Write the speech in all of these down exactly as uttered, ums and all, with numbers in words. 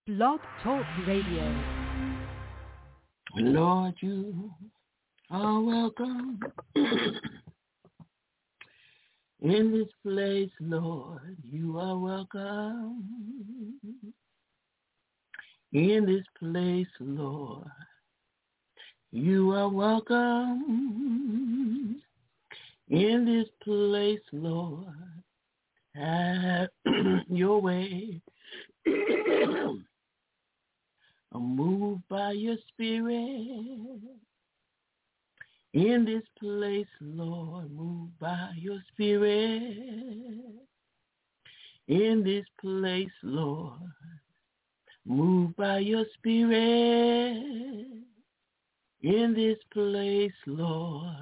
Blog Talk Radio. Lord, you are welcome in this place, Lord. You are welcome in this place, Lord. You are welcome in this place, Lord. Have your way. I'm moved by your spirit in this place, Lord. Moved by your spirit in this place, Lord. Moved by your spirit in this place, Lord.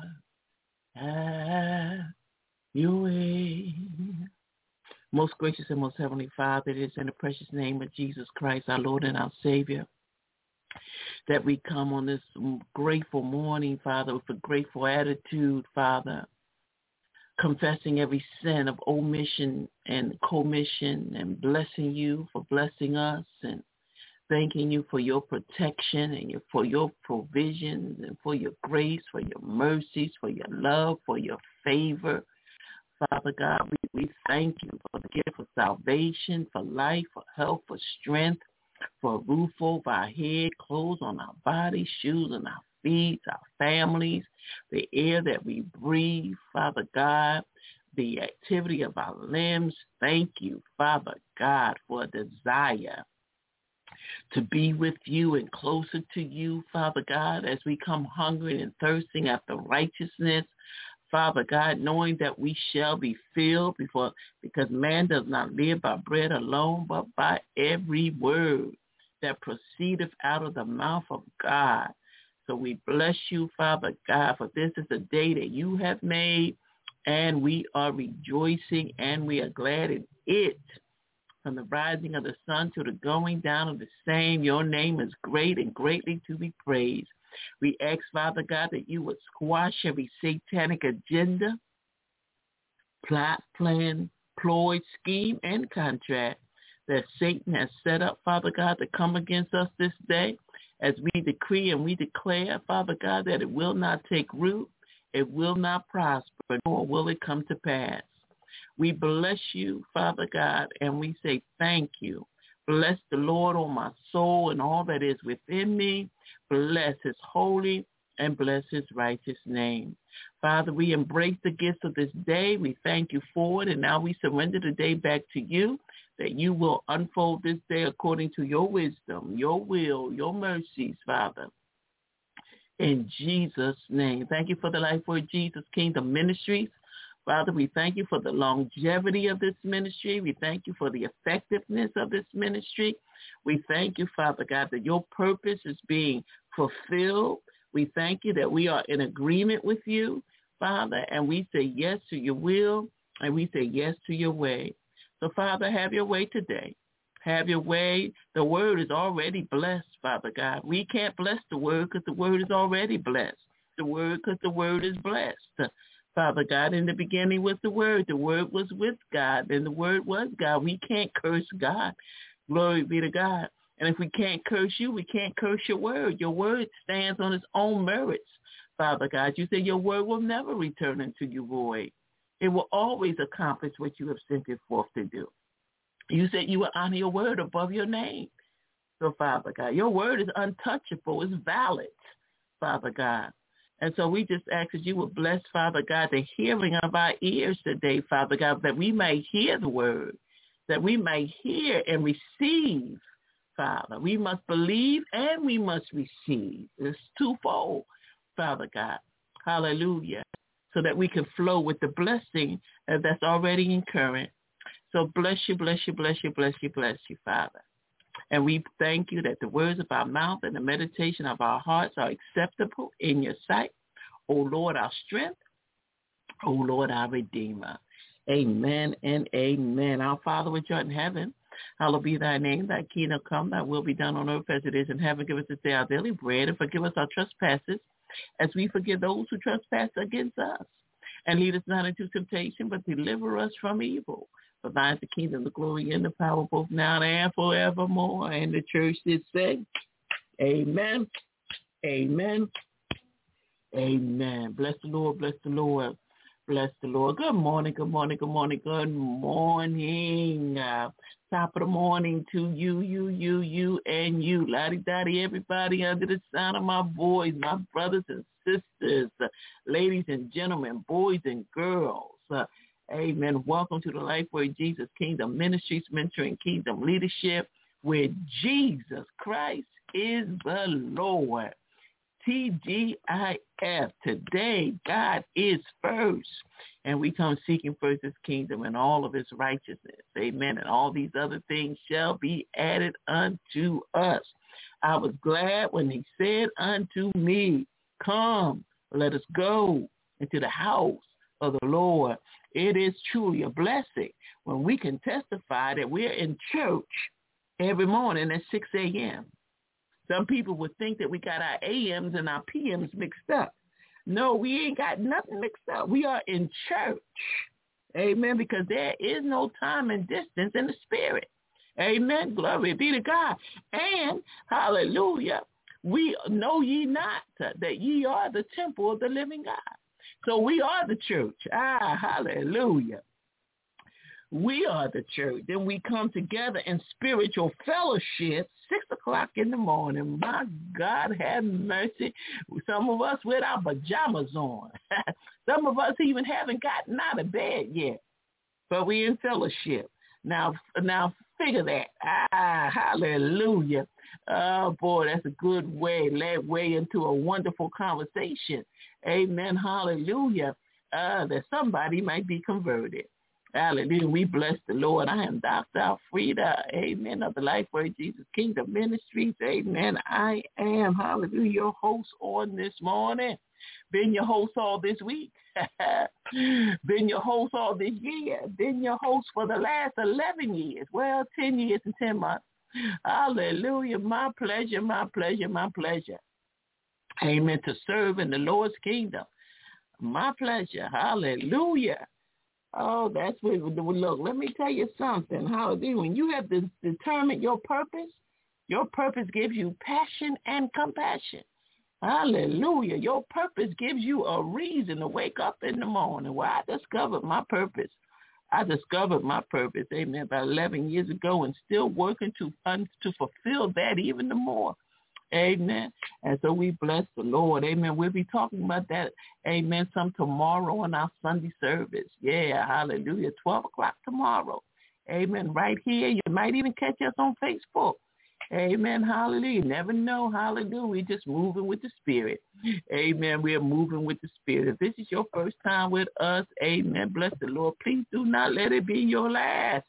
Have your way. Most gracious and most heavenly Father, it is in the precious name of Jesus Christ, our Lord and our Savior, that we come on this grateful morning, Father, with a grateful attitude, Father, confessing every sin of omission and commission and blessing you for blessing us and thanking you for your protection and your, for your provisions and for your grace, for your mercies, for your love, for your favor. Father God, we, we thank you for the gift of salvation, for life, for health, for strength, for a roof over our head, clothes on our bodies, shoes on our feet, our families, the air that we breathe, Father God, the activity of our limbs. Thank you, Father God, for a desire to be with you and closer to you, Father God, as we come hungry and thirsting after righteousness, Father God, knowing that we shall be filled before, because man does not live by bread alone, but by every word that proceedeth out of the mouth of God. So we bless you, Father God, for this is the day that you have made, and we are rejoicing, and we are glad in it. From the rising of the sun to the going down of the same, your name is great and greatly to be praised. We ask, Father God, that you would squash every satanic agenda, plot, plan, ploy, scheme, and contract that Satan has set up, Father God, to come against us this day, as we decree and we declare, Father God, that it will not take root, it will not prosper, nor will it come to pass. We bless you, Father God, and we say thank you. Bless the Lord, O my soul, and all that is within me. Bless his holy and bless his righteous name. Father, we embrace the gifts of this day. We thank you for it, and now we surrender the day back to you, that you will unfold this day according to your wisdom, your will, your mercies, Father. In Jesus' name. Thank you for the Life for Jesus Kingdom Ministries. Father, we thank you for the longevity of this ministry. We thank you for the effectiveness of this ministry. We thank you, Father God, that your purpose is being fulfilled. We thank you that we are in agreement with you, Father, and we say yes to your will, and we say yes to your way. So, Father, have your way today. Have your way. The word is already blessed, Father God. We can't bless the word because the word is already blessed. The word because the word is blessed. Father God, in the beginning was the Word. The Word was with God, and the Word was God. We can't curse God. Glory be to God. And if we can't curse you, we can't curse your Word. Your Word stands on its own merits, Father God. You say your Word will never return unto you void. It will always accomplish what you have sent it forth to do. You said you will honor your Word above your name. So, Father God, your Word is untouchable. It's valid, Father God. And so we just ask that you would bless, Father God, the hearing of our ears today, Father God, that we may hear the word, that we may hear and receive, Father. We must believe and we must receive. It's twofold, Father God. Hallelujah. So that we can flow with the blessing that's already incurring. So bless you, bless you, bless you, bless you, bless you, Father. And we thank you that the words of our mouth and the meditation of our hearts are acceptable in your sight. O Lord, our strength. O Lord, our Redeemer. Amen and amen. Our Father which art in heaven, hallowed be thy name. Thy kingdom come, thy will be done on earth as it is in heaven. Give us this day our daily bread, and forgive us our trespasses as we forgive those who trespass against us. And lead us not into temptation, but deliver us from evil. For thine is the kingdom, the glory, and the power, both now and forevermore. And the church did say, amen, amen, amen. Bless the Lord, bless the Lord, bless the Lord. Good morning, good morning, good morning, good morning. Uh, top of the morning to you, you, you, you, and you. Lottie-dottie, everybody under the sound of my voice, my brothers and sisters, uh, ladies and gentlemen, boys and girls. Uh, Amen. Welcome to the Lifeway Jesus Kingdom Ministries, mentoring kingdom leadership, where Jesus Christ is the Lord. T G I F. Today, God is first. And we come seeking first his kingdom and all of his righteousness. Amen. And all these other things shall be added unto us. I was glad when he said unto me, come, let us go into the house of the Lord. It is truly a blessing when we can testify that we're in church every morning at six a.m. Some people would think that we got our A Ms and our P Ms mixed up. No, we ain't got nothing mixed up. We are in church. Amen. Because there is no time and distance in the spirit. Amen. Glory be to God. And hallelujah, we know ye not that ye are the temple of the living God. So we are the church. Ah, hallelujah. We are the church. Then we come together in spiritual fellowship, six o'clock in the morning. My God, have mercy. Some of us with our pajamas on. Some of us even haven't gotten out of bed yet. But we in fellowship. Now, now figure that. Ah, hallelujah. Oh, boy, that's a good way. Led way into a wonderful conversation. Amen. Hallelujah. Uh, that somebody might be converted. Hallelujah. We bless the Lord. I am Doctor Alfreda. Amen. Of the Lifeway Jesus Kingdom Ministries. Amen. I am, hallelujah, your host on this morning. Been your host all this week. Been your host all this year. Been your host for the last eleven years. Well, ten years and ten months. Hallelujah. My pleasure, my pleasure, my pleasure. Amen. To serve in the Lord's kingdom. My pleasure. Hallelujah. Oh, that's what we look. Let me tell you something. Hallelujah. When you have to determine your purpose, your purpose gives you passion and compassion. Hallelujah. Your purpose gives you a reason to wake up in the morning. Well, I discovered my purpose. I discovered my purpose, amen, about eleven years ago, and still working to to fulfill that even more. Amen. And so we bless the Lord. Amen. We'll be talking about that, amen, some tomorrow in our Sunday service. Yeah, hallelujah. twelve o'clock tomorrow. Amen. Right here. You might even catch us on Facebook. Amen. Hallelujah. You never know. Hallelujah. We're just moving with the Spirit. Amen. We're moving with the Spirit. If this is your first time with us, amen, bless the Lord. Please do not let it be your last.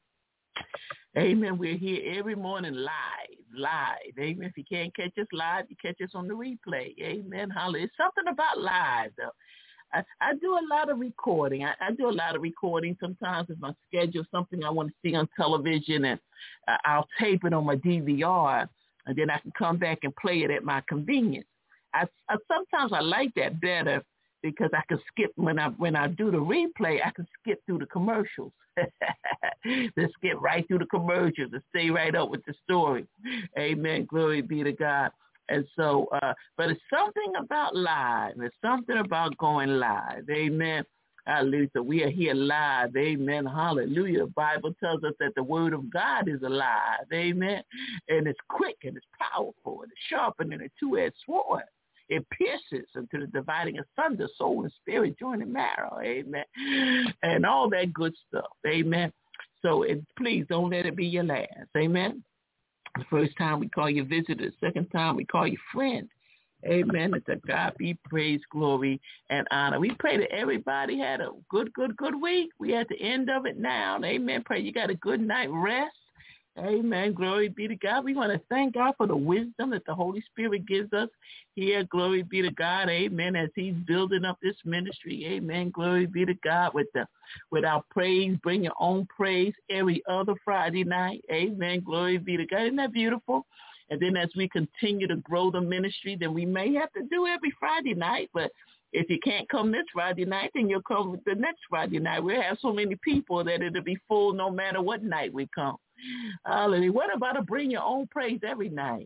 Amen. We're here every morning live, live. Amen. If you can't catch us live, you catch us on the replay. Amen. Hallelujah. It's something about live, though. I, I do a lot of recording. I, I do a lot of recording. Sometimes if I schedule something I want to see on television, and uh, I'll tape it on my D V R, and then I can come back and play it at my convenience. I, I sometimes I like that better because I can skip when I when I do the replay. I can skip through the commercials. Just skip right through the commercials and stay right up with the story. Amen. Glory be to God. And so, uh, but it's something about live. It's something about going live. Amen. Hallelujah. So we are here live. Amen. Hallelujah. The Bible tells us that the word of God is alive. Amen. And it's quick and it's powerful and it's sharper than a two-edged sword. It pierces into the dividing asunder soul and spirit, joint and marrow. Amen. And all that good stuff. Amen. So it, please don't let it be your last. Amen. The first time we call you visitor. The second time we call you friend. Amen. And to God be praise, glory, and honor. We pray that everybody had a good, good, good week. We at the end of it now. Amen. Pray you got a good night rest. Amen. Glory be to God. We want to thank God for the wisdom that the Holy Spirit gives us here. Glory be to God. Amen. As he's building up this ministry. Amen. Glory be to God with the with our praise. Bring your own praise every other Friday night. Amen. Glory be to God. Isn't that beautiful? And then as we continue to grow the ministry, then we may have to do every Friday night, but If you can't come this Friday night, then you'll come the next Friday night. We'll have so many people that it'll be full no matter what night we come. Hallelujah. What about to bring your own praise every night?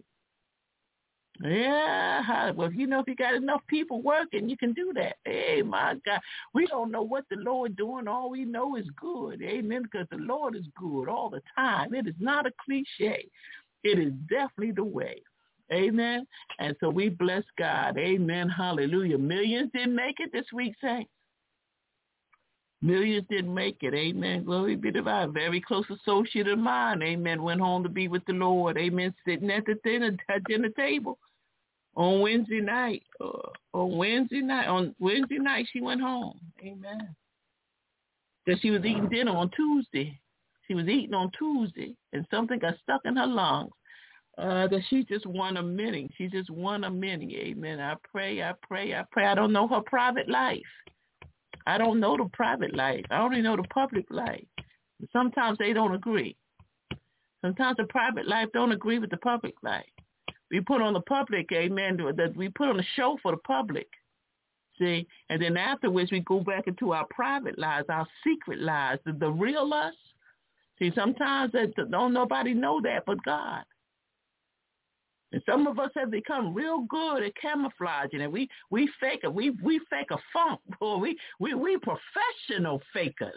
Yeah, well, you know, if you got enough people working, you can do that. Hey, my God, we don't know what the Lord doing. All we know is good. Amen, because the Lord is good all the time. It is not a cliche. It is definitely the way. Amen. And so we bless God. Amen. Hallelujah. Millions didn't make it this week, saints. Millions didn't make it. Amen. Glory be to God. Very close associate of mine. Amen. Went home to be with the Lord. Amen. Sitting at the dinner, at dinner table on Wednesday night. Uh, on Wednesday night. On Wednesday night, she went home. Amen. Because she was eating dinner on Tuesday. She was eating on Tuesday, and something got stuck in her lungs. Uh, that she just won a many. She just won a many. Amen. I pray, I pray, I pray. I don't know her private life. I don't know the private life. I only know the public life. Sometimes they don't agree. Sometimes the private life don't agree with the public life. We put on the public, amen, that we put on a show for the public. See? And then afterwards we go back into our private lives, our secret lives, the, the real us. See, sometimes that, don't nobody know that but God. And some of us have become real good at camouflaging, and we, we fake it. We we fake a funk, boy. We we we professional fakers.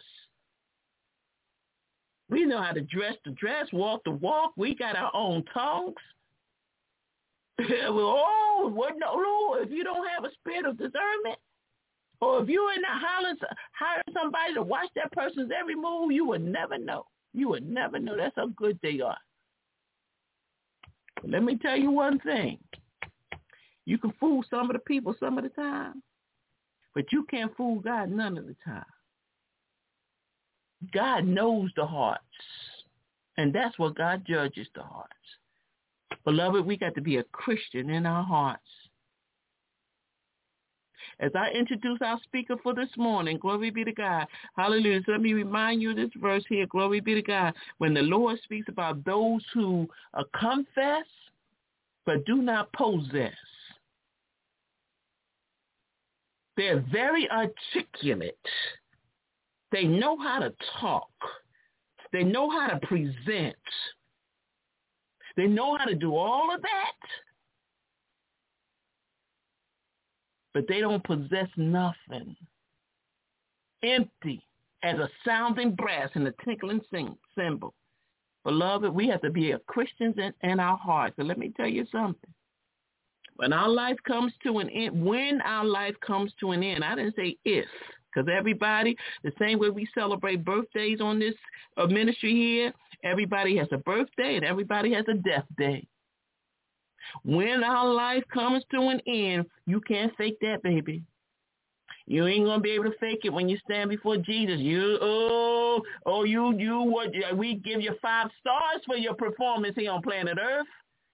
We know how to dress the dress, walk the walk. We got our own tongues. well, oh, what no, Lord, if you don't have a spirit of discernment, or if you're in the hollers, hire somebody to watch that person's every move, you would never know. You would never know. That's how good they are. Let me tell you one thing. You can fool some of the people some of the time, but you can't fool God none of the time. God knows the hearts, and that's what God judges the hearts. Beloved, we got to be a Christian in our hearts. As I introduce our speaker for this morning, glory be to God. Hallelujah. So let me remind you of this verse here, glory be to God. When the Lord speaks about those who uh, confess but do not possess, they're very articulate. They know how to talk. They know how to present. They know how to do all of that. But they don't possess nothing. Empty as a sounding brass and a tinkling cymbal. Beloved, we have to be a Christians in, in our hearts. And let me tell you something. When our life comes to an end, when our life comes to an end, I didn't say if, because everybody, the same way we celebrate birthdays on this uh, ministry here, everybody has a birthday and everybody has a death day. When our life comes to an end, you can't fake that, baby. You ain't gonna be able to fake it when you stand before Jesus. You oh oh you you what we give you five stars for your performance here on planet Earth.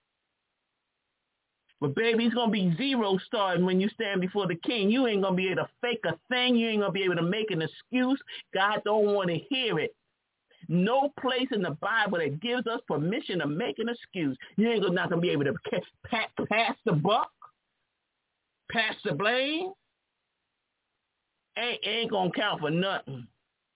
But baby, it's gonna be zero stars when you stand before the King. You ain't gonna be able to fake a thing. You ain't gonna be able to make an excuse. God don't want to hear it. No place in the Bible that gives us permission to make an excuse. You ain't not going to be able to pass the buck, pass the blame. Ain't, ain't going to count for nothing.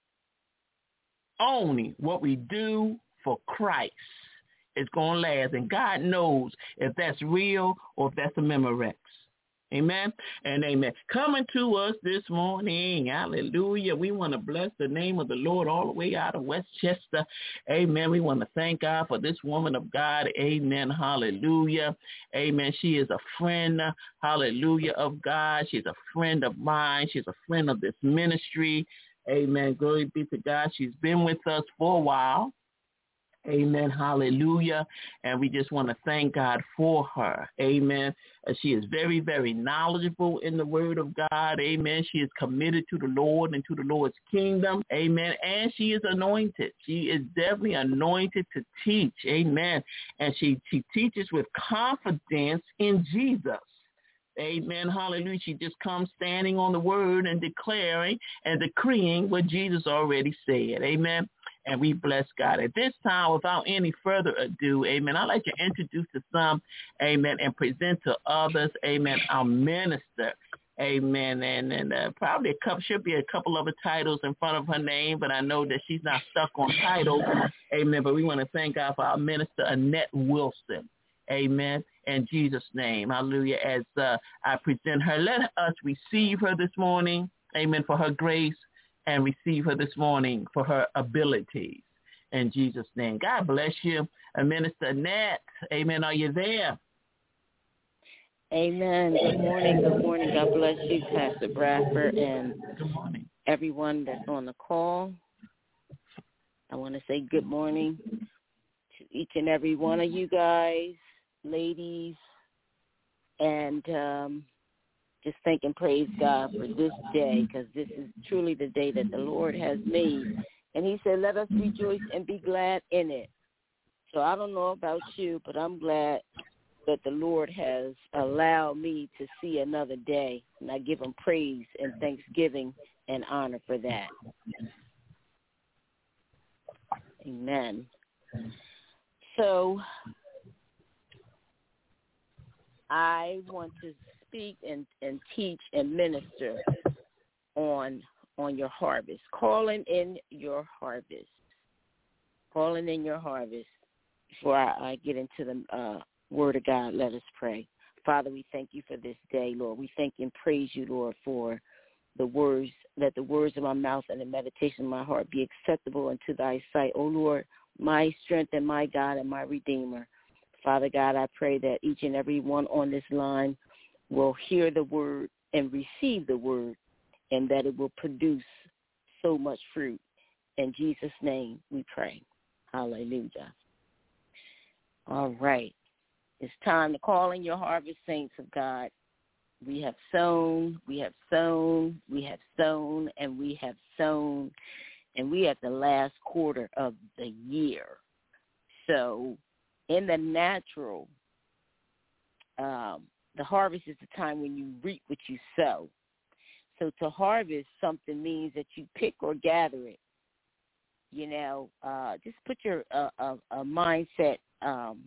Only what we do for Christ is going to last. And God knows if that's real or if that's a Memorex. Amen and amen. Coming to us this morning, hallelujah. We want to bless the name of the Lord all the way out of Westchester. Amen. We want to thank God for this woman of God. Amen. Hallelujah. Amen. She is a friend, hallelujah, of God. She's a friend of mine. She's a friend of this ministry. Amen. Glory be to God. She's been with us for a while. Amen. Hallelujah. And we just want to thank God for her. Amen. Uh, she is very, very knowledgeable in the word of God. Amen. She is committed to the Lord and to the Lord's kingdom. Amen. And she is anointed. She is definitely anointed to teach. Amen. And she, she teaches with confidence in Jesus. Amen. Hallelujah. She just comes standing on the word and declaring and decreeing what Jesus already said. Amen. And we bless God. At this time, without any further ado, amen, I'd like to introduce to some, amen, and present to others, amen, our minister, Amen. And and uh, probably a couple should be a couple other titles in front of her name, but I know that she's not stuck on titles. Amen. But we want to thank God for our minister Annette Wilson. Amen. In Jesus' name. Hallelujah. As uh, I present her, let us receive her this morning. Amen. For her grace, and receive her this morning for her abilities. In Jesus' name. God bless you. Uh, Minister Annette. Amen. Are you there? Amen. Good morning. Good morning. God bless you, Pastor Bradford, and Good morning. everyone that's on the call. I want to say good morning to each and every one of you guys, ladies, and um, just thank and praise God for this day, because this is truly the day that the Lord has made. And he said, let us rejoice and be glad in it. So I don't know about you, but I'm glad that the Lord has allowed me to see another day, and I give him praise and thanksgiving and honor for that. Amen. So I want to speak and, and teach and minister on on your harvest, calling in your harvest, calling in your harvest. Before I, I get into the uh, Word of God, let us pray. Father, we thank you for this day, Lord. We thank and praise you, Lord, for the words, that the words of my mouth and the meditation of my heart be acceptable unto thy sight, O Lord, my strength and my God and my Redeemer. Father God, I pray that each and every one on this line will hear the word and receive the word, and that it will produce so much fruit. In Jesus' name we pray. Hallelujah. All right. It's time to call in your harvest, saints of God. We have sown, we have sown, we have sown, and we have sown, and we at the last quarter of the year. So in the natural, um, the harvest is the time when you reap what you sow. So to harvest something means that you pick or gather it. You know, uh, just put your uh, a, a mindset um,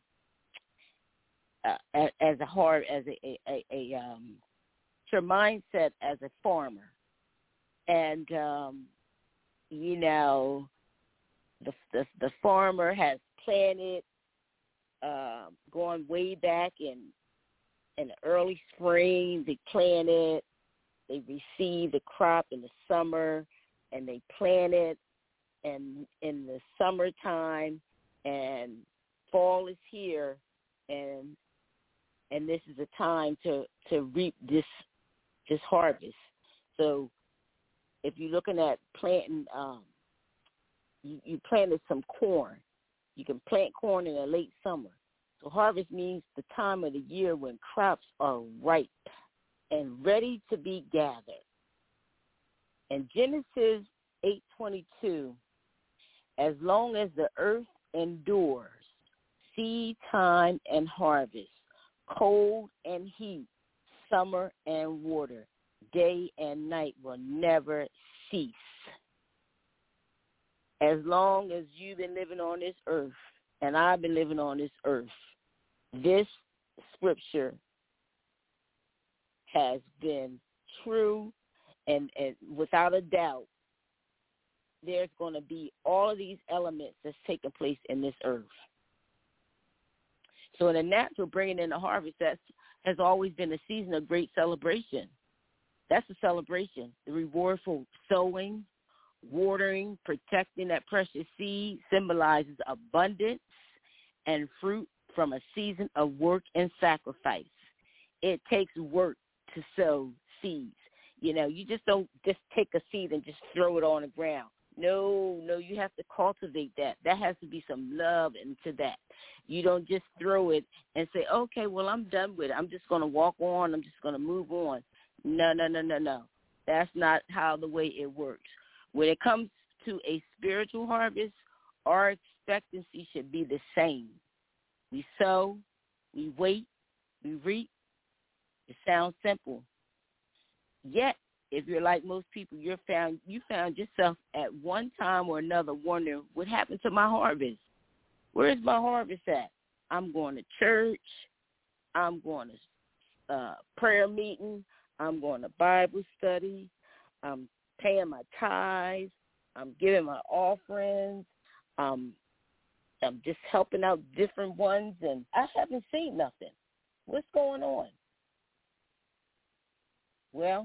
uh, as a hard as a, a, a, a um, your mindset as a farmer, and um, you know, the, the the farmer has planted, uh, going way back in in the early spring. They planted, they received the crop in the summer, and they planted, and in the summertime, and fall is here, and and this is a time to, to reap this this harvest. So if you're looking at planting, um, you, you planted some corn. You can plant corn in the late summer. So harvest means the time of the year when crops are ripe and ready to be gathered. In Genesis eight twenty-two, as long as the earth endures, seed time and harvest, cold and heat, summer and water, day and night will never cease. As long as you've been living on this earth, and I've been living on this earth, this scripture has been true, and, and without a doubt, there's going to be all of these elements that's taking place in this earth. So in the natural, bringing in the harvest, that has always been a season of great celebration. That's a celebration. The reward for sowing, watering, protecting that precious seed symbolizes abundance and fruit from a season of work and sacrifice. It takes work to sow seeds. You know, you just don't just take a seed and just throw it on the ground. No, no, you have to cultivate that. That has to be some love into that. You don't just throw it and say, okay, well, I'm done with it. I'm just going to walk on. I'm just going to move on. No, no, no, no, no. That's not how the way it works. When it comes to a spiritual harvest, our expectancy should be the same. We sow, we wait, we reap. It sounds simple. Yet, if you're like most people, you're found you found yourself at one time or another wondering, what happened to my harvest? Where's my harvest at? I'm going to church. I'm going to uh, prayer meeting. I'm going to Bible study. I'm paying my tithes. I'm giving my offerings. Um, I'm just helping out different ones, and I haven't seen nothing. What's going on? Well,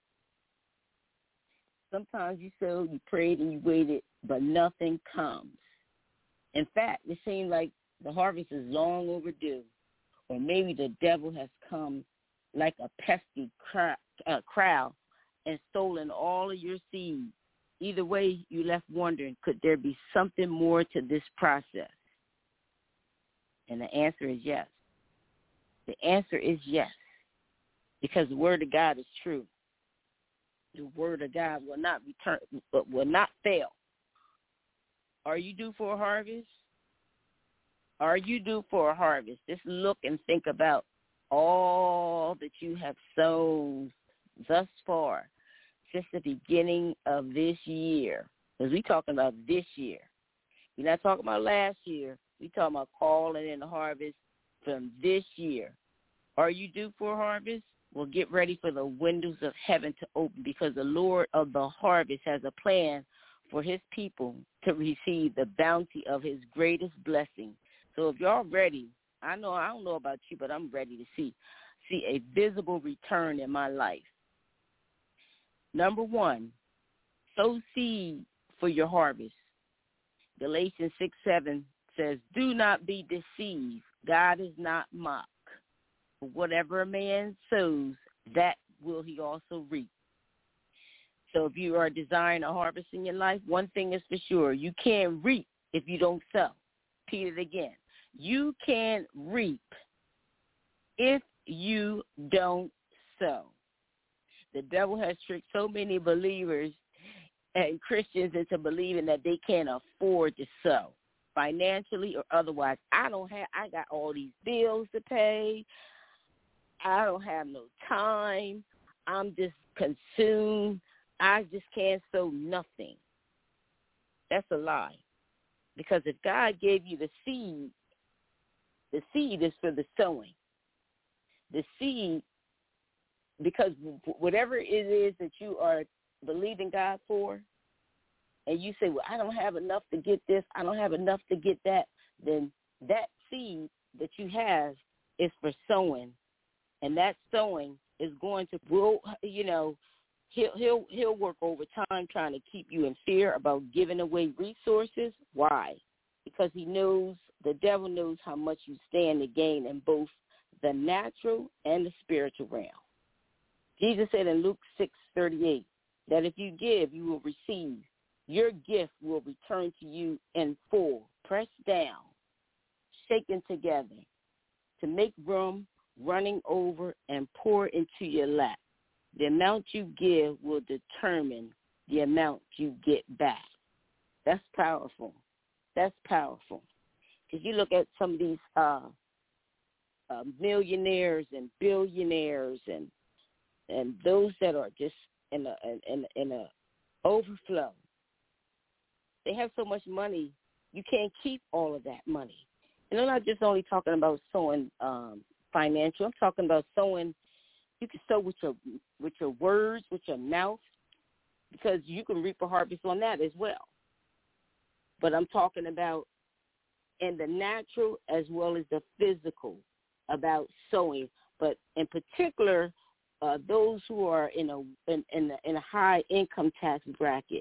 sometimes you sowed, you prayed, and you waited, but nothing comes. In fact, it seems like the harvest is long overdue, or maybe the devil has come like a pesky cra- uh, crowd and stolen all of your seed. Either way, you left wondering, could there be something more to this process? And the answer is yes. The answer is yes, because the word of God is true. The word of God will not return, but will not fail. Are you due for a harvest? Are you due for a harvest? Just look and think about all that you have sown thus far since the beginning of this year. Because we're talking about this year. We're not talking about last year. We're talking about calling in the harvest from this year. Are you due for a harvest? Well, get ready for the windows of heaven to open, because the Lord of the harvest has a plan for his people to receive the bounty of his greatest blessing. So if y'all ready, I know I don't know about you, but I'm ready to see see a visible return in my life. Number one, sow seed for your harvest. Galatians six seven says, do not be deceived. God is not mocked. Whatever a man sows, that will he also reap. So if you are desiring a harvest in your life, one thing is for sure, you can't reap if you don't sow. Repeat it again. You can't reap if you don't sow. The devil has tricked so many believers and Christians into believing that they can't afford to sow, financially or otherwise. I don't have, I got all these bills to pay. I don't have no time. I'm just consumed. I just can't sow nothing. That's a lie. Because if God gave you the seed, the seed is for the sowing. The seed, because whatever it is that you are believing God for, and you say, well, I don't have enough to get this, I don't have enough to get that, then that seed that you have is for sowing. And that sowing is going to, will, you know, he'll, he'll, he'll work overtime trying to keep you in fear about giving away resources. Why? Because he knows, the devil knows how much you stand to gain in both the natural and the spiritual realm. Jesus said in Luke six thirty-eight that if you give, you will receive. Your gift will return to you in full, pressed down, shaken together, to make room, running over, and pour into your lap. The amount you give will determine the amount you get back. That's powerful. That's powerful. Because you look at some of these uh, uh, millionaires and billionaires and and those that are just in a in, in a overflow. They have so much money, you can't keep all of that money. And I'm not just only talking about sowing um, financial. I'm talking about sowing. You can sow with your with your words, with your mouth, because you can reap a harvest on that as well. But I'm talking about in the natural as well as the physical, about sowing. But in particular, uh, those who are in a in in a, in a high income tax bracket,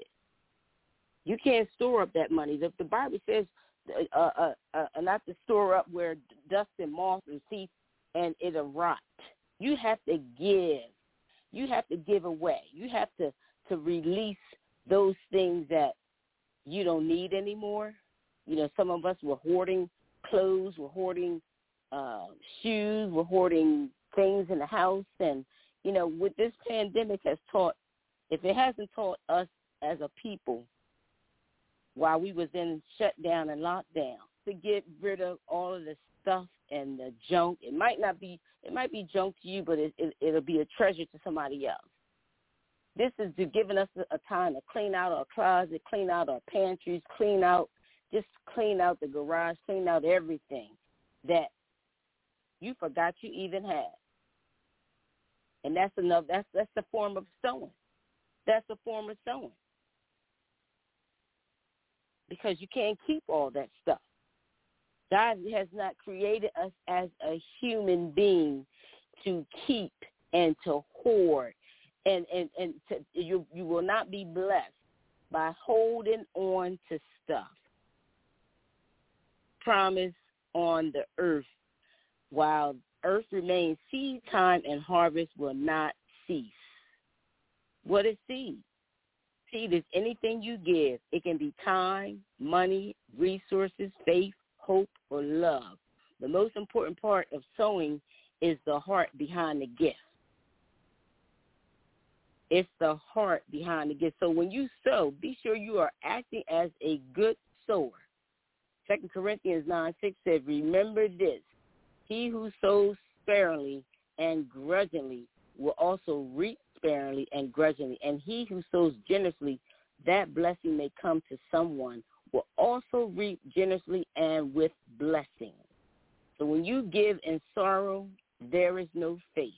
you can't store up that money. The, the Bible says uh, uh, uh, not to store up where dust and moth and thief and it'll rot. You have to give. You have to give away. You have to, to release those things that you don't need anymore. You know, some of us were hoarding clothes, we're hoarding uh, shoes, we're hoarding things in the house. And, you know, what this pandemic has taught, if it hasn't taught us as a people while we was in shutdown and lockdown, to get rid of all of the stuff and the junk. It might not be, it might be junk to you, but it, it, it'll be a treasure to somebody else. This is giving us a time to clean out our closet, clean out our pantries, clean out, just clean out the garage, clean out everything that you forgot you even had. And that's enough. That's that's the form of sowing. That's the form of sowing. Because you can't keep all that stuff. God has not created us as a human being to keep and to hoard. And, and, and to, you, you will not be blessed by holding on to stuff. Promise on the earth. While earth remains, seed time and harvest will not cease. What is seed? Seed is anything you give. It can be time, money, resources, faith, hope, or love. The most important part of sowing is the heart behind the gift. It's the heart behind the gift. So when you sow, be sure you are acting as a good sower. Second Corinthians nine six says, remember this, he who sows sparingly and grudgingly will also reap sparingly and grudgingly. And he who sows generously, that blessing may come to someone, will also reap generously and with blessing. So when you give in sorrow, there is no faith.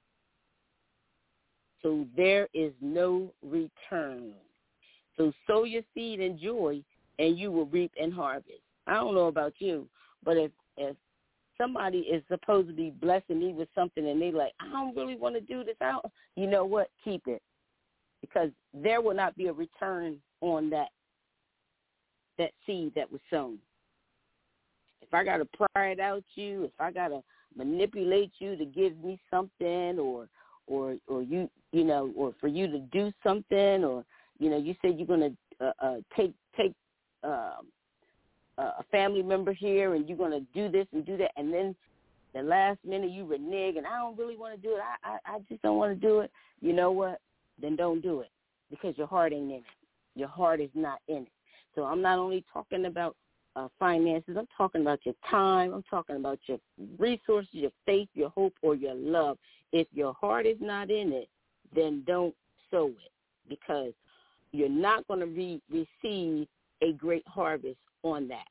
So there is no return. So sow your seed in joy, and you will reap and harvest. I don't know about you, but if, if somebody is supposed to be blessing me with something and they like, I don't really want to do this, I don't, you know what? Keep it. Because there will not be a return on that that seed that was sown. If I got to pry it out you, if I got to manipulate you to give me something or or or you, you know, or for you to do something, or, you know, you said you're going to uh, uh, take, take um, a family member here and you're going to do this and do that, and then the last minute you renege and I don't really want to do it, I, I, I just don't want to do it, you know what? Then don't do it, because your heart ain't in it. Your heart is not in it. So I'm not only talking about uh, finances, I'm talking about your time, I'm talking about your resources, your faith, your hope, or your love. If your heart is not in it, then don't sow it, because you're not going to re- receive a great harvest on that.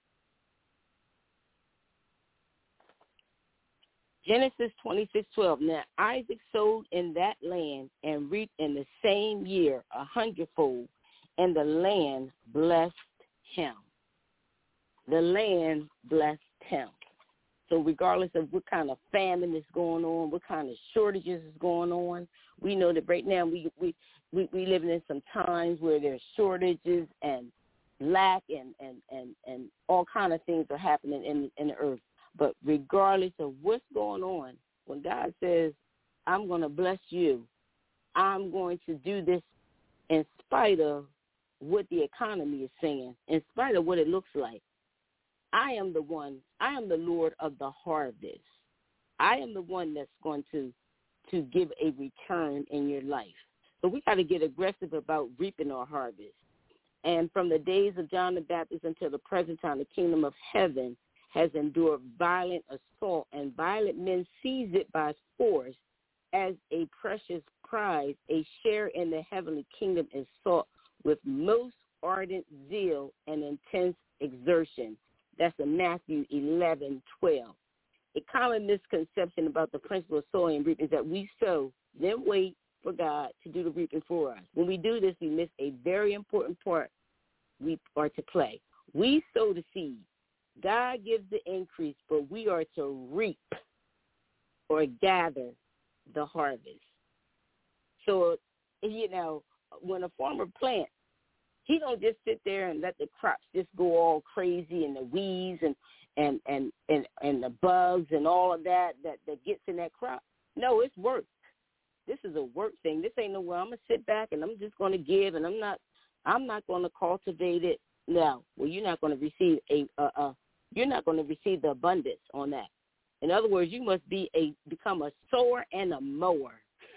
Genesis twenty-six twelve. Now Isaac sowed in that land and reaped in the same year a hundredfold, and the land blessed him. The land blessed him. So regardless of what kind of famine is going on, what kind of shortages is going on, we know that right now we we we, we living in some times where there's shortages and lack and, and, and, and all kind of things are happening in, in the earth. But regardless of what's going on, when God says, I'm going to bless you, I'm going to do this in spite of what the economy is saying, in spite of what it looks like. I am the one, I am the Lord of the harvest. I am the one that's going to, to give a return in your life. So we got to get aggressive about reaping our harvest. And from the days of John the Baptist until the present time, the kingdom of heaven has endured violent assault, and violent men seize it by force as a precious prize. A share in the heavenly kingdom is sought with most ardent zeal and intense exertion. That's in Matthew eleven twelve. A common misconception about the principle of sowing and reaping is that we sow, then wait for God to do the reaping for us. When we do this, we miss a very important part we are to play. We sow the seed. God gives the increase, but we are to reap or gather the harvest. So, you know, when a farmer plants, he don't just sit there and let the crops just go all crazy and the weeds and, and, and, and, and the bugs and all of that, that that gets in that crop. No, it's work. This is a work thing. This ain't no way I'm going to sit back and I'm just going to give and I'm not I'm not going to cultivate it. No, well, you're not going to receive a, a, a you're not going to receive the abundance on that. In other words, you must be a become a sower and a mower.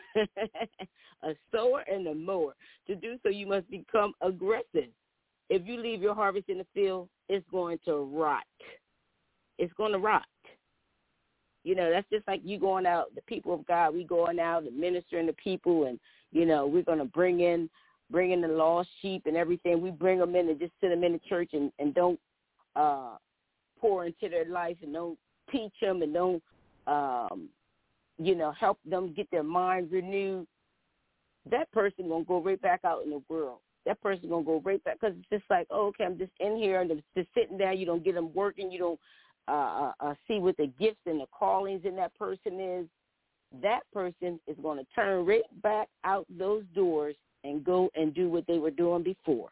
A sower and a mower. To do so, you must become aggressive. If you leave your harvest in the field, it's going to rot. It's going to rot. You know, that's just like you going out, the people of God, we going out and ministering to people, and, you know, we're going to bring in, bring in the lost sheep and everything. We bring them in and just sit them in the church and, and don't uh, pour into their life and don't teach them and don't um, you know, help them get their mind renewed, that person going to go right back out in the world. That person going to go right back, because it's just like, oh, okay, I'm just in here and just sitting there. You don't get them working. You don't uh, uh, see what the gifts and the callings in that person is. That person is going to turn right back out those doors and go and do what they were doing before.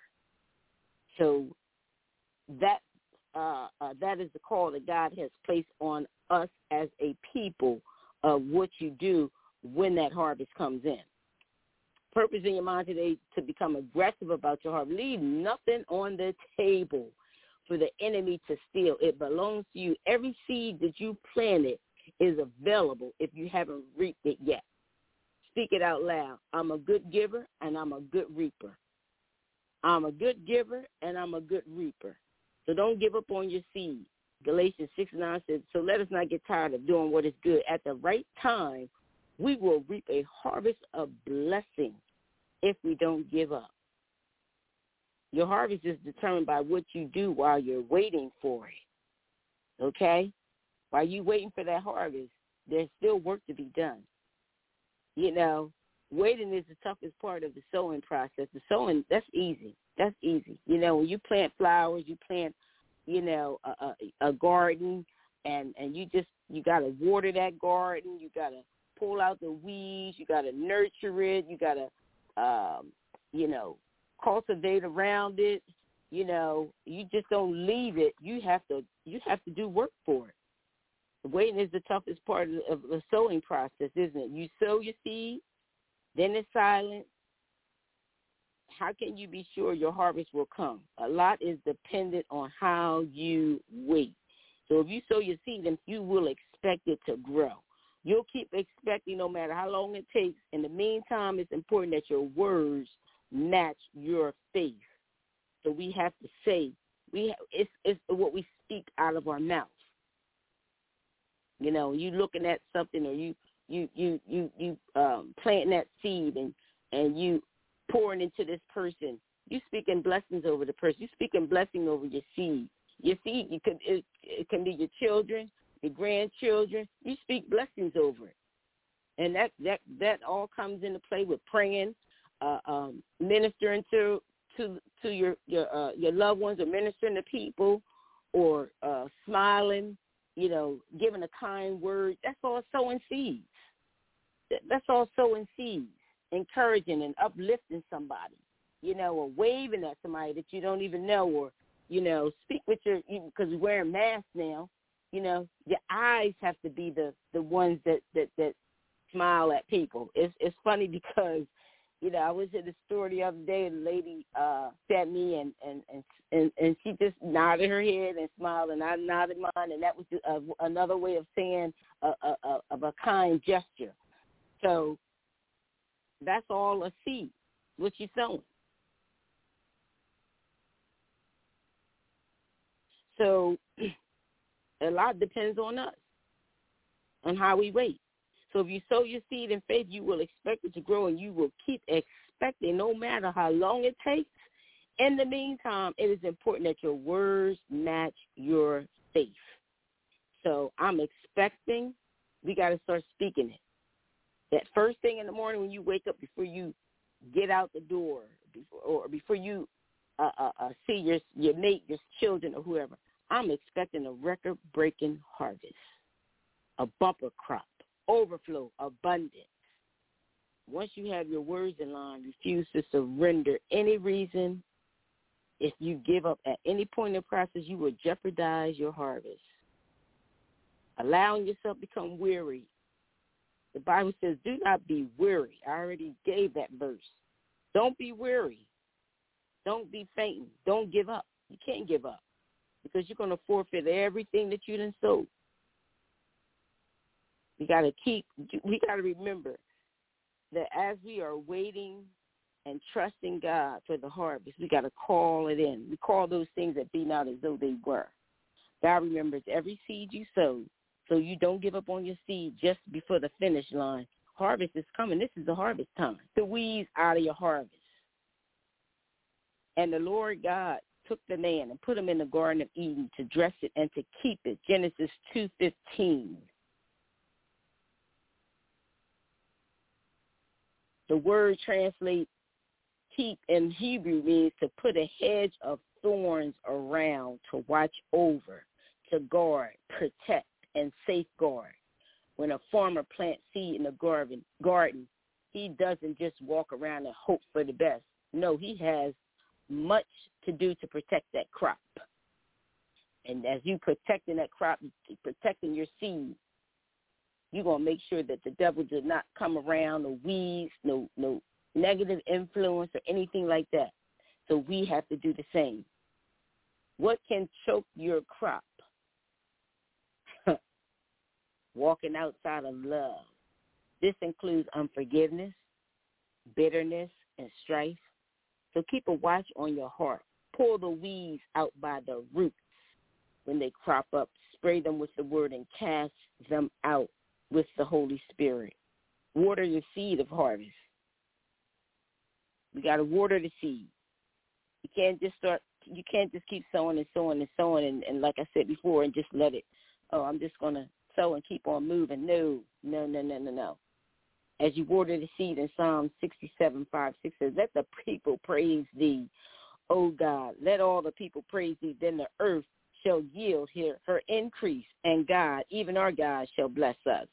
So that uh, uh, that is the call that God has placed on us as a people of what you do when that harvest comes in. Purpose in your mind today to become aggressive about your harvest. Leave nothing on the table for the enemy to steal. It belongs to you. Every seed that you planted is available if you haven't reaped it yet. Speak it out loud. I'm a good giver and I'm a good reaper. I'm a good giver and I'm a good reaper. So don't give up on your seed. Galatians six nine says, so let us not get tired of doing what is good. At the right time, we will reap a harvest of blessing if we don't give up. Your harvest is determined by what you do while you're waiting for it. Okay? While you're waiting for that harvest, there's still work to be done. You know, waiting is the toughest part of the sowing process. The sowing, that's easy. That's easy. You know, when you plant flowers, you plant, you know, a, a, a garden, and, and you just, you got to water that garden. You got to pull out the weeds. You got to nurture it. You got to, um, you know, cultivate around it. You know, you just don't leave it. You have to, you have to do work for it. Waiting is the toughest part of the sowing process, isn't it? You sow your seed, then it's silent. How can you be sure your harvest will come? A lot is dependent on how you wait. So if you sow your seed, then you will expect it to grow. You'll keep expecting no matter how long it takes. In the meantime, it's important that your words match your faith. So we have to say, we have, it's, it's what we speak out of our mouth. You know, you looking at something, or you you you you you um, planting that seed, and and you pouring into this person. You speaking blessings over the person. You speaking blessing over your seed. Your seed, you could it, it can be your children, your grandchildren. You speak blessings over it, and that that that all comes into play with praying, uh, um, ministering to to to your your uh, your loved ones, or ministering to people, or uh, smiling. You know, giving a kind word. That's all sowing seeds. That's all sowing seeds. Encouraging and uplifting somebody, you know, or waving at somebody that you don't even know, or, you know, speak with your, because we're wearing masks now, you know, your eyes have to be the, the ones that, that, that smile at people. It's it's funny because, you know, I was at the store the other day, and the lady uh, sat me, and, and, and, and, and she just nodded her head and smiled, and I nodded mine, and that was a, another way of saying a, a, a, of a kind gesture. So that's all a seed, what you're sowing. So a lot depends on us, on how we wait. So if you sow your seed in faith, you will expect it to grow, and you will keep expecting no matter how long it takes. In the meantime, it is important that your words match your faith. So I'm expecting, we got to start speaking it. That first thing in the morning when you wake up, before you get out the door, before, or before you uh, uh, uh, see your your mate, your children, or whoever, I'm expecting a record-breaking harvest, a bumper crop, overflow, abundance. Once you have your words in line, refuse to surrender any reason. If you give up at any point in the process, you will jeopardize your harvest. Allowing yourself to become weary. The Bible says, do not be weary. I already gave that verse. Don't be weary. Don't be fainting. Don't give up. You can't give up, because you're going to forfeit everything that you done sowed. We got to keep, we got to remember that as we are waiting and trusting God for the harvest, we got to call it in. We call those things that be not as though they were. God remembers every seed you sowed, so you don't give up on your seed just before the finish line. Harvest is coming. This is the harvest time. The weeds out of your harvest. And the Lord God took the man and put him in the Garden of Eden to dress it and to keep it. Genesis two fifteen. The word translate keep in Hebrew means to put a hedge of thorns around, to watch over, to guard, protect, and safeguard. When a farmer plants seed in a garden, garden, he doesn't just walk around and hope for the best. No, he has much to do to protect that crop. And as you protecting that crop, protecting your seed, you're going to make sure that the devil does not come around, no weeds, no no negative influence or anything like that. So we have to do the same. What can choke your crop? Walking outside of love. This includes unforgiveness, bitterness, and strife. So keep a watch on your heart. Pull the weeds out by the roots when they crop up. Spray them with the word and cast them out with the Holy Spirit. Water the seed of harvest. We got to water the seed. You can't just start, you can't just keep sowing and sowing and sowing and, and like I said before, and just let it, oh, I'm just going to sow and keep on moving. No, no, no, no, no, no. As you water the seed in Psalm sixty-seven, five, six says, let the people praise thee, O God. Let all the people praise thee. Then the earth shall yield her, her increase, and God, even our God, shall bless us.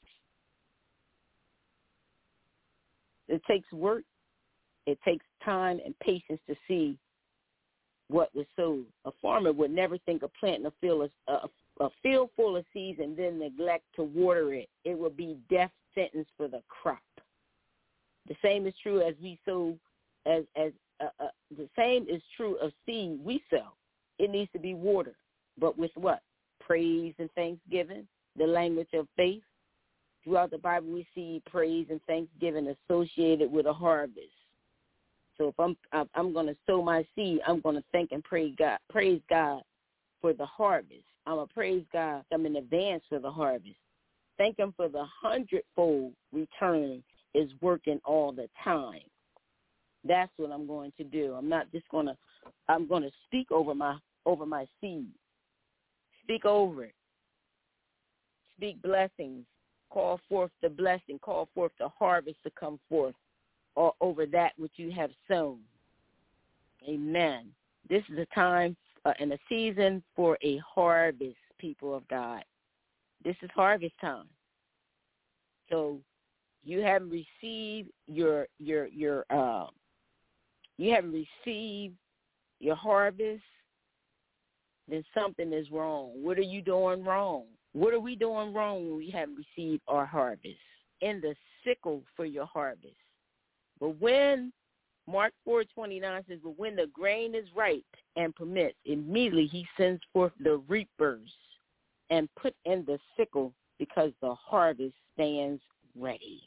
It takes work. It takes time and patience to see what was sowed. A farmer would never think of planting a field, a, a field full of seeds and then neglect to water it. It would be death sentence for the crop. The same is true as we sow, as as uh, uh, the same is true of seed we sow. It needs to be watered, but with what? Praise and thanksgiving, the language of faith. Throughout the Bible, we see praise and thanksgiving associated with a harvest. So if I'm I'm going to sow my seed, I'm going to thank and praise God, praise God for the harvest. I'm going to praise God. I'm in advance for the harvest. Thank Him for the hundredfold return is working all the time. That's what I'm going to do. I'm not just going to. I'm going to speak over my over my seed. Speak over it. Speak blessings. Call forth the blessing. Call forth the harvest to come forth or over that which you have sown. Amen. This is a time uh, and a season for a harvest, people of God. This is harvest time. So you haven't received your your your uh, you haven't received your harvest, then something is wrong. What are you doing wrong? What are we doing wrong when we haven't received our harvest? In the sickle for your harvest. But when, Mark four twenty-nine says, but when the grain is ripe and permits, immediately he sends forth the reapers and put in the sickle because the harvest stands ready.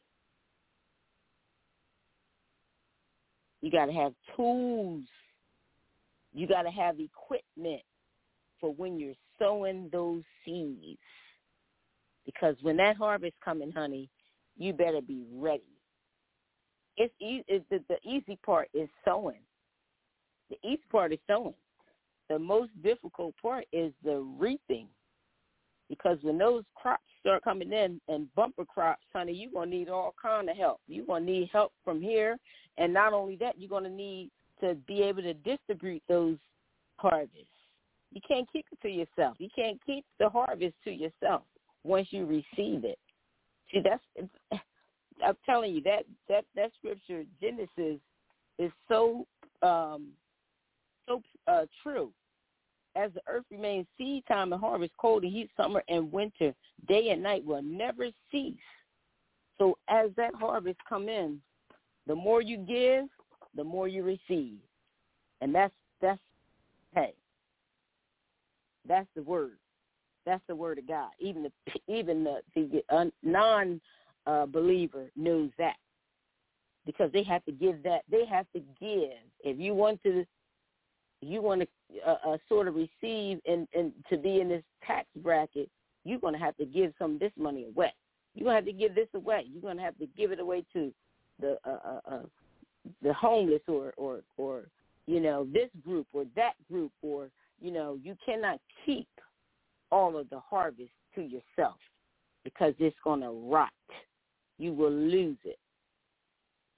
You got to have tools. You got to have equipment for when you're sowing those seeds. Because when that harvest coming, honey, you better be ready. It's easy. It's the, the easy part is sowing. The easy part is sowing. The most difficult part is the reaping. Because when those crops start coming in, and bumper crops, honey, you're going to need all kind of help. You're going to need help from here. And not only that, you're going to need to be able to distribute those harvests. You can't keep it to yourself. You can't keep the harvest to yourself once you receive it. See, that's, I'm telling you, that, that, that scripture, Genesis, is so um, so uh, true. As the earth remains seed time and harvest, cold and heat, summer and winter, day and night will never cease. So as that harvest come in, the more you give, the more you receive. And that's, that's hey, that's the word. That's the word of God. Even the even the, the uh, non-believer uh, knows that, because they have to give that. They have to give. If you want to, you want to uh, uh, sort of receive and, and to be in this tax bracket, you're going to have to give some of this money away. You're going to have to give this away. You're going to have to give it away to the uh, uh, uh, the homeless or, or or you know, this group or that group, or you know, you cannot keep all of the harvest to yourself, because it's going to rot. You will lose it.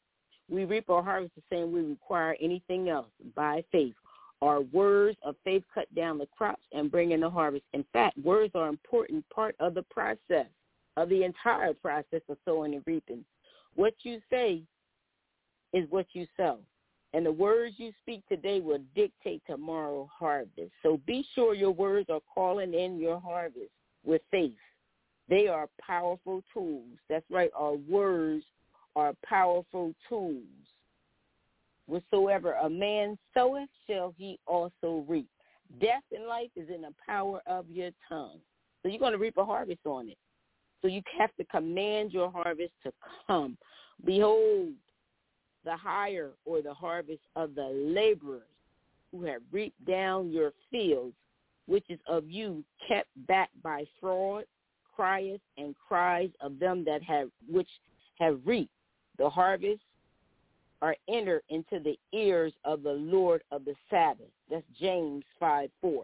We reap our harvest the same way we require anything else, by faith. Our words of faith cut down the crops and bring in the harvest. In fact, words are an important part of the process, of the entire process of sowing and reaping. What you say is what you sow. And the words you speak today will dictate tomorrow's harvest. So be sure your words are calling in your harvest with faith. They are powerful tools. That's right. Our words are powerful tools. Whatsoever a man soweth shall he also reap. Death and life is in the power of your tongue. So you're going to reap a harvest on it. So you have to command your harvest to come. Behold, the hire or the harvest of the laborers who have reaped down your fields, which is of you kept back by fraud, crieth and cries of them that have which have reaped the harvest are entered into the ears of the Lord of the Sabbath. That's James five four.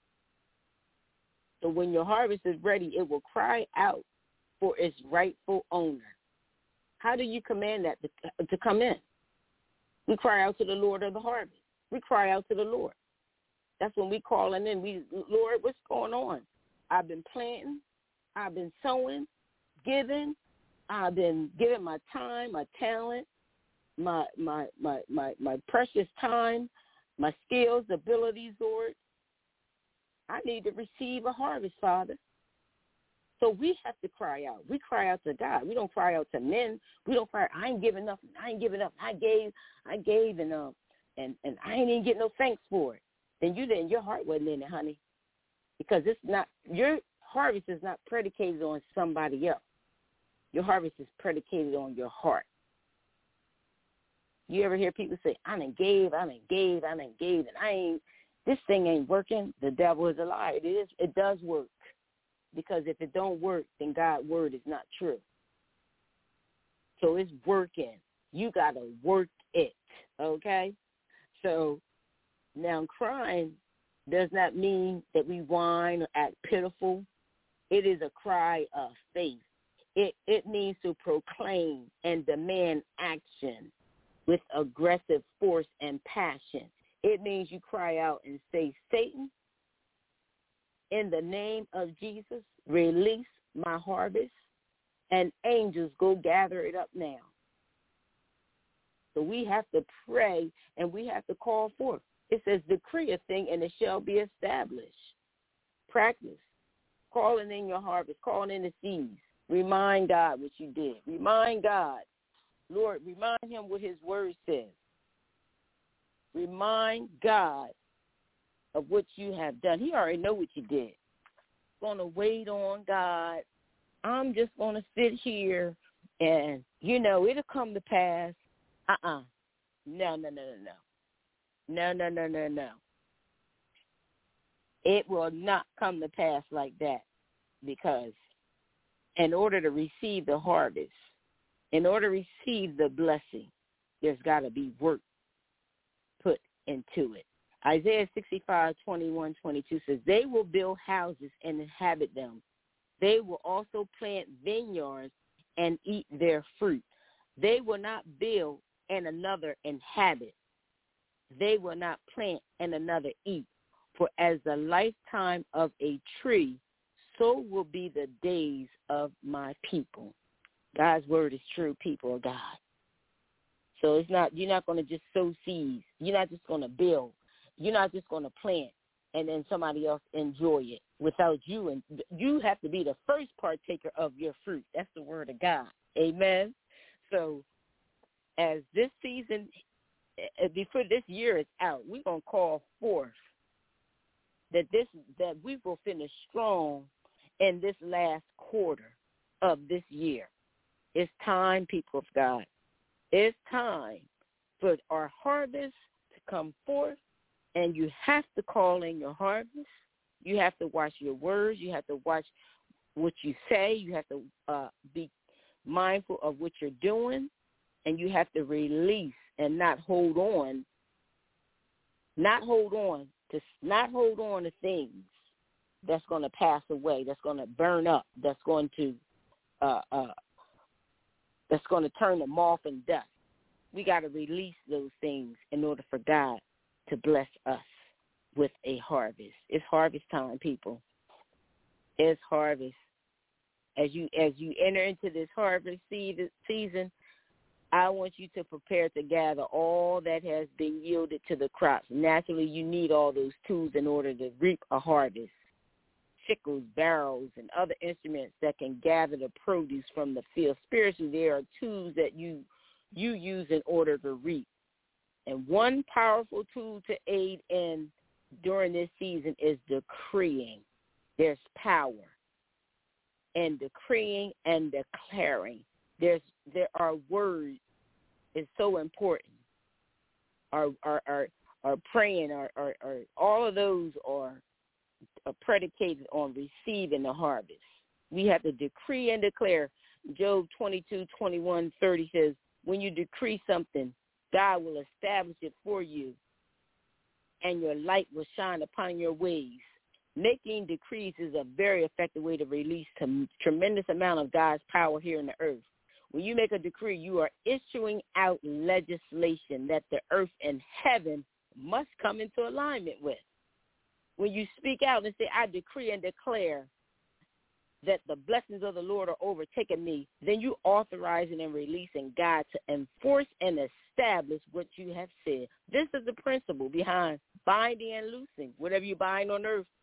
So when your harvest is ready, it will cry out for its rightful owner. How do you command that to, to come in? We cry out to the Lord of the harvest. We cry out to the Lord. That's when we calling in. We, Lord, what's going on? I've been planting. I've been sowing, giving. I've been giving my time, my talent, my my my my, my precious time, my skills, abilities, Lord. I need to receive a harvest, Father. So we have to cry out. We cry out to God. We don't cry out to men. We don't cry, I ain't giving nothing. I ain't giving up. I gave, I gave, and um, and, and I ain't even getting no thanks for it. Then you didn't, your heart wasn't in it, honey. Because it's not, your harvest is not predicated on somebody else. Your harvest is predicated on your heart. You ever hear people say, I done gave, I done gave, I done gave, and I ain't, this thing ain't working? The devil is a liar. It is, it does work. Because if it don't work, then God's word is not true. So it's working. You got to work it, okay? So now crying does not mean that we whine or act pitiful. It is a cry of faith. It, it means to proclaim and demand action with aggressive force and passion. It means you cry out and say, Satan, in the name of Jesus, release my harvest, and angels go gather it up now. So we have to pray, and we have to call forth. It says, decree a thing, and it shall be established. Practice. Calling in your harvest, calling in the seeds. Remind God what you did. Remind God. Lord, remind him what his word says. Remind God of what you have done. He already know what you did. Going to wait on God. I'm just going to sit here and, you know, it'll come to pass. Uh-uh. No, no, no, no, no. No, no, no, no, no. It will not come to pass like that, because in order to receive the harvest, in order to receive the blessing, there's got to be work put into it. Isaiah sixty-five, twenty-one, twenty-two says, they will build houses and inhabit them. They will also plant vineyards and eat their fruit. They will not build and another inhabit. They will not plant and another eat. For as the lifetime of a tree, so will be the days of my people. God's word is true, people of God. So it's not, you're not going to just sow seeds. You're not just going to build. You're not just going to plant and then somebody else enjoy it without you. And you have to be the first partaker of your fruit. That's the word of God. Amen. So as this season, before this year is out, we're going to call forth that this that we will finish strong in this last quarter of this year. It's time, people of God. It's time for our harvest to come forth. And you have to call in your harvest. You have to watch your words. You have to watch what you say. You have to uh, be mindful of what you're doing. And you have to release and not hold on. Not hold on to not hold on to things that's going to pass away, that's going to burn up, that's going to uh, uh, that's going to turn to moth and dust. We got to release those things in order for God to bless us with a harvest. It's harvest time, people. It's harvest. As you as you enter into this harvest season, I want you to prepare to gather all that has been yielded to the crops. Naturally, you need all those tools in order to reap a harvest. Sickles, barrels, and other instruments that can gather the produce from the field. Spiritually, there are tools that you you use in order to reap. And one powerful tool to aid in during this season is decreeing. There's power in decreeing and declaring. There's there are words. It's so important. Our our our, our praying, our, our, our all of those are, are predicated on receiving the harvest. We have to decree and declare. Job twenty-two, twenty-one, thirty says, when you decree something, God will establish it for you, and your light will shine upon your ways. Making decrees is a very effective way to release a tremendous amount of God's power here in the earth. When you make a decree, you are issuing out legislation that the earth and heaven must come into alignment with. When you speak out and say, I decree and declare that the blessings of the Lord are overtaking me, then you authorizing and releasing God to enforce and establish what you have said. This is the principle behind binding and loosing. Whatever you bind on earth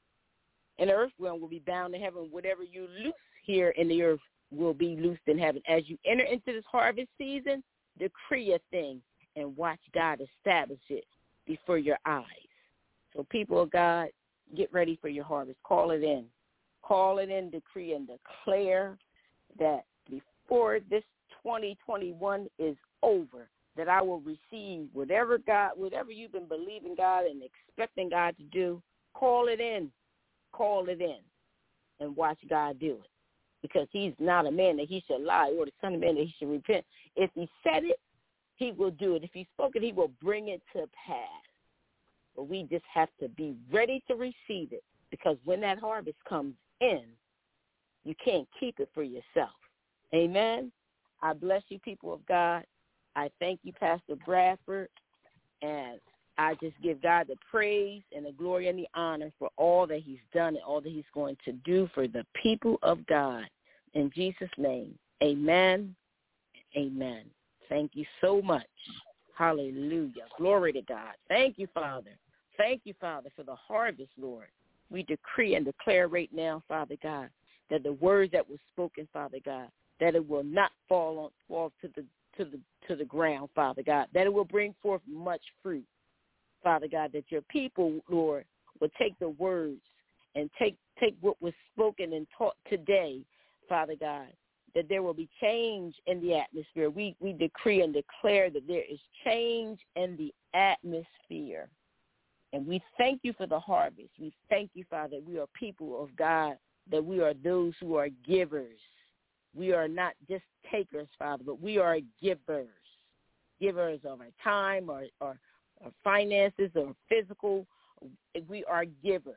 in the earth realm will be bound in heaven. Whatever you loose here in the earth will be loosed in heaven. As you enter into this harvest season, decree a thing and watch God establish it before your eyes. So people of God, get ready for your harvest. Call it in. Call it in, decree and declare that before this twenty twenty-one is over, that I will receive whatever God, whatever you've been believing God and expecting God to do. Call it in. Call it in and watch God do it, because he's not a man that he should lie, or the son of man that he should repent. If he said it, he will do it. If he spoke it, he will bring it to pass. But we just have to be ready to receive it, because when that harvest comes in, you can't keep it for yourself. Amen. I bless you, people of God. I thank you, Pastor Bradford, and I just give God the praise and the glory and the honor for all that he's done and all that he's going to do for the people of God. In Jesus' name, amen, amen. Thank you so much. Hallelujah. Glory to God. Thank you, Father. Thank you, Father, for the harvest, Lord. We decree and declare right now, Father God, that the words that were spoken, Father God, that it will not fall on fall to the to the to the ground, Father God, that it will bring forth much fruit. Father God, that your people, Lord, will take the words and take take what was spoken and taught today, Father God, that there will be change in the atmosphere. We we decree and declare that there is change in the atmosphere. And we thank you for the harvest. We thank you, Father, we are people of God, that we are those who are givers. We are not just takers, Father, but we are givers, givers of our time, or our or finances, or physical. We are givers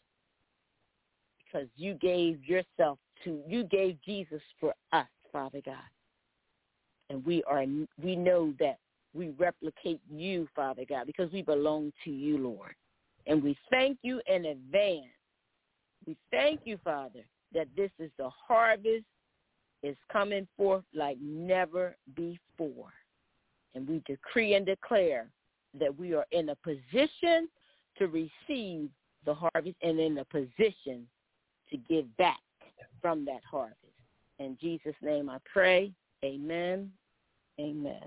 because you gave yourself to, you gave Jesus for us, Father God. And we are, we know that we replicate you, Father God, because we belong to you, Lord. And we thank you in advance. We thank you, Father, that this is the harvest is coming forth like never before. And we decree and declare that we are in a position to receive the harvest and in a position to give back from that harvest. In Jesus' name I pray. Amen. Amen.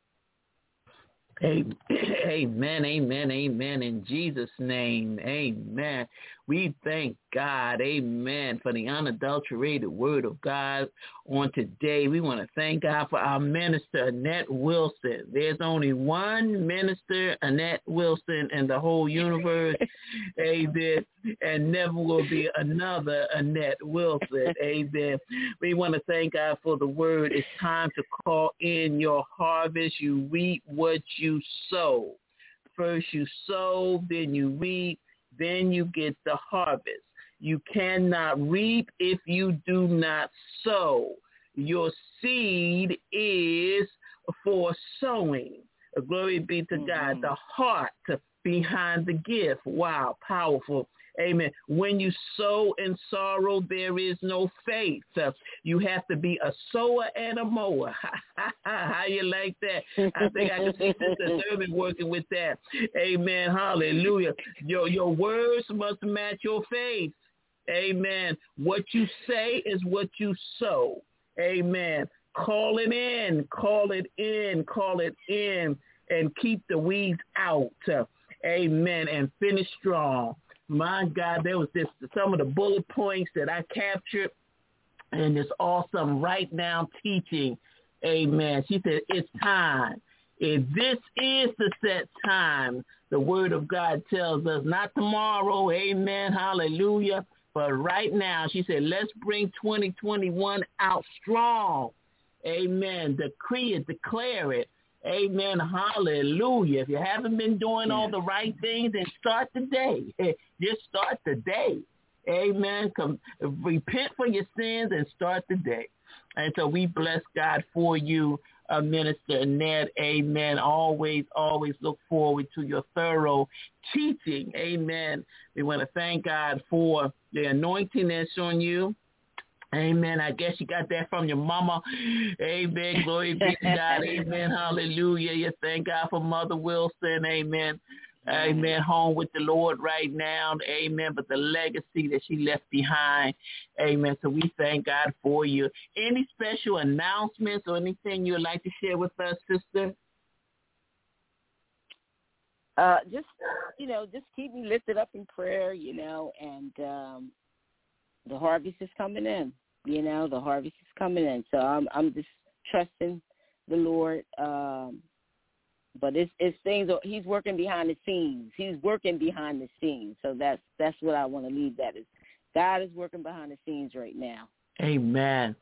Amen, amen, amen. In Jesus' name, amen. We thank God, amen, for the unadulterated word of God on today. We want to thank God for our minister, Annette Wilson. There's only one minister, Annette Wilson, in the whole universe, amen, and never will be another Annette Wilson, amen. We want to thank God for the word. It's time to call in your harvest. You reap what you sow. First you sow, then you reap, then you get the harvest. You cannot reap if you do not sow. Your seed is for sowing. Glory be to mm-hmm. God. The heart behind the gift. Wow, powerful. Amen. When you sow in sorrow, there is no faith. Uh, you have to be a sower and a mower. How you like that? I think I can see Sister Durbin working with that. Amen. Hallelujah. Your, your words must match your faith. Amen. What you say is what you sow. Amen. Call it in. Call it in. Call it in. And keep the weeds out. Uh, amen. And finish strong. My God, there was this some of the bullet points that I captured, and it's awesome right now teaching. Amen. She said, it's time. If this is the set time, the word of God tells us, not tomorrow, amen, hallelujah, but right now. She said, let's bring twenty twenty-one out strong. Amen. Decree it, declare it. Amen. Hallelujah. If you haven't been doing all the right things, then start today. Just start today. Amen. Come, repent for your sins and start today. And so we bless God for you, uh, Minister Annette. Amen. Always, always look forward to your thorough teaching. Amen. We want to thank God for the anointing that's on you. Amen. I guess you got that from your mama. Amen. Glory be to God. Amen. Hallelujah. You thank God for Mother Wilson. Amen. Amen. Home with the Lord right now. Amen. But the legacy that she left behind. Amen. So we thank God for you. Any special announcements or anything you would like to share with us, sister? Uh, just, you know, just keep me lifted up in prayer, you know, and um, the harvest is coming in. You know, the harvest is coming in. So I'm I'm just trusting the Lord. Um, but it's it's things. He's working behind the scenes. He's working behind the scenes. So that's that's what I want to leave that is. God is working behind the scenes right now. Amen.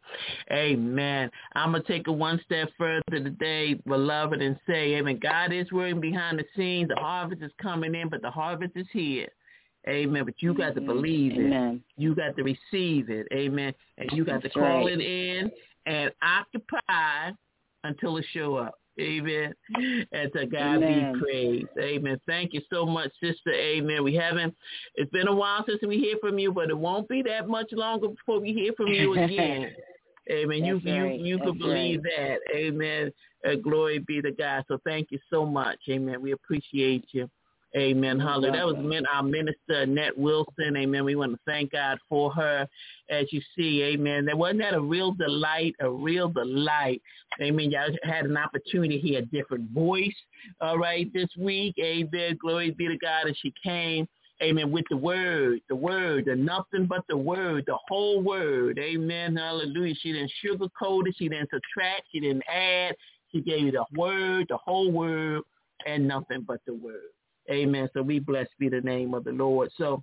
Amen. I'm going to take it one step further today, beloved, and say, amen, God is working behind the scenes. The harvest is coming in, but the harvest is here. Amen. But you got to believe it. Amen. You got to receive it. Amen. And you got That's to call right. it in and occupy until it show up. Amen. And to God Amen. be praised. Amen. Thank you so much, sister. Amen. We haven't, it's been a while since we hear from you, but it won't be that much longer before we hear from you again. Amen. That's you right. you you That's can believe right. that. Amen. Uh, glory be to God. So thank you so much. Amen. We appreciate you. Amen. Hallelujah. That was min- our minister, Annette Wilson. Amen. We want to thank God for her. As you see, amen. That wasn't that a real delight, a real delight. Amen. Y'all had an opportunity to hear a different voice, all right, this week. Amen. Glory be to God as she came. Amen. With the word, the word, the nothing but the word, the whole word. Amen. Hallelujah. She didn't sugarcoat it. She didn't subtract. She didn't add. She gave you the word, the whole word, and nothing but the word. Amen. So we bless be the name of the Lord. So,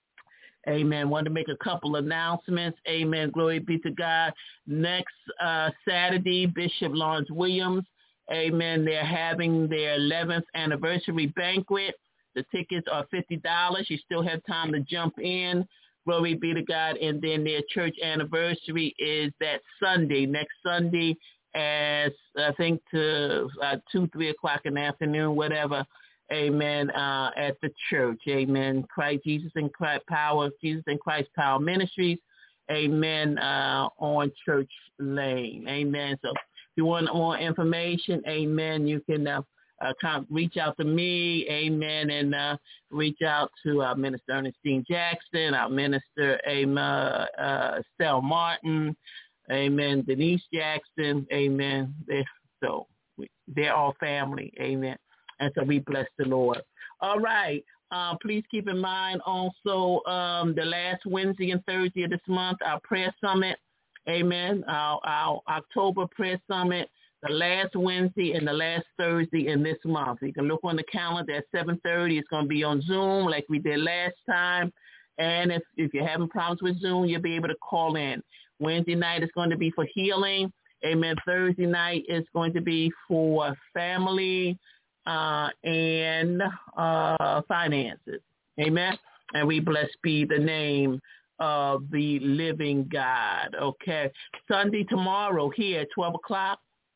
amen. Want to make a couple announcements. Amen. Glory be to God. Next uh, Saturday, Bishop Lawrence Williams. Amen. They're having their eleventh anniversary banquet. The tickets are fifty dollars. You still have time to jump in. Glory be to God. And then their church anniversary is that Sunday, next Sunday, as I think to uh, two, three o'clock in the afternoon, whatever. Amen. Uh, at the church. Amen. Christ, Jesus and Christ Power, Jesus and Christ Power Ministries. Amen. Uh, on Church Lane. Amen. So if you want more information, amen, you can uh, uh, come, reach out to me. Amen. And uh, reach out to our Minister Ernestine Jackson, our Minister amen, uh, Estelle Martin. Amen. Denise Jackson. Amen. They're, so we, they're all family. Amen. And so we bless the Lord. All right. Uh, please keep in mind also um, the last Wednesday and Thursday of this month, our prayer summit. Amen. Our, our October prayer summit, the last Wednesday and the last Thursday in this month. You can look on the calendar at seven thirty. It's going to be on Zoom like we did last time. And if, if you're having problems with Zoom, you'll be able to call in. Wednesday night is going to be for healing. Amen. Thursday night is going to be for family Uh, and uh, finances. Amen. And we bless be the name of the living God. Okay. Sunday tomorrow here at twelve o'clock.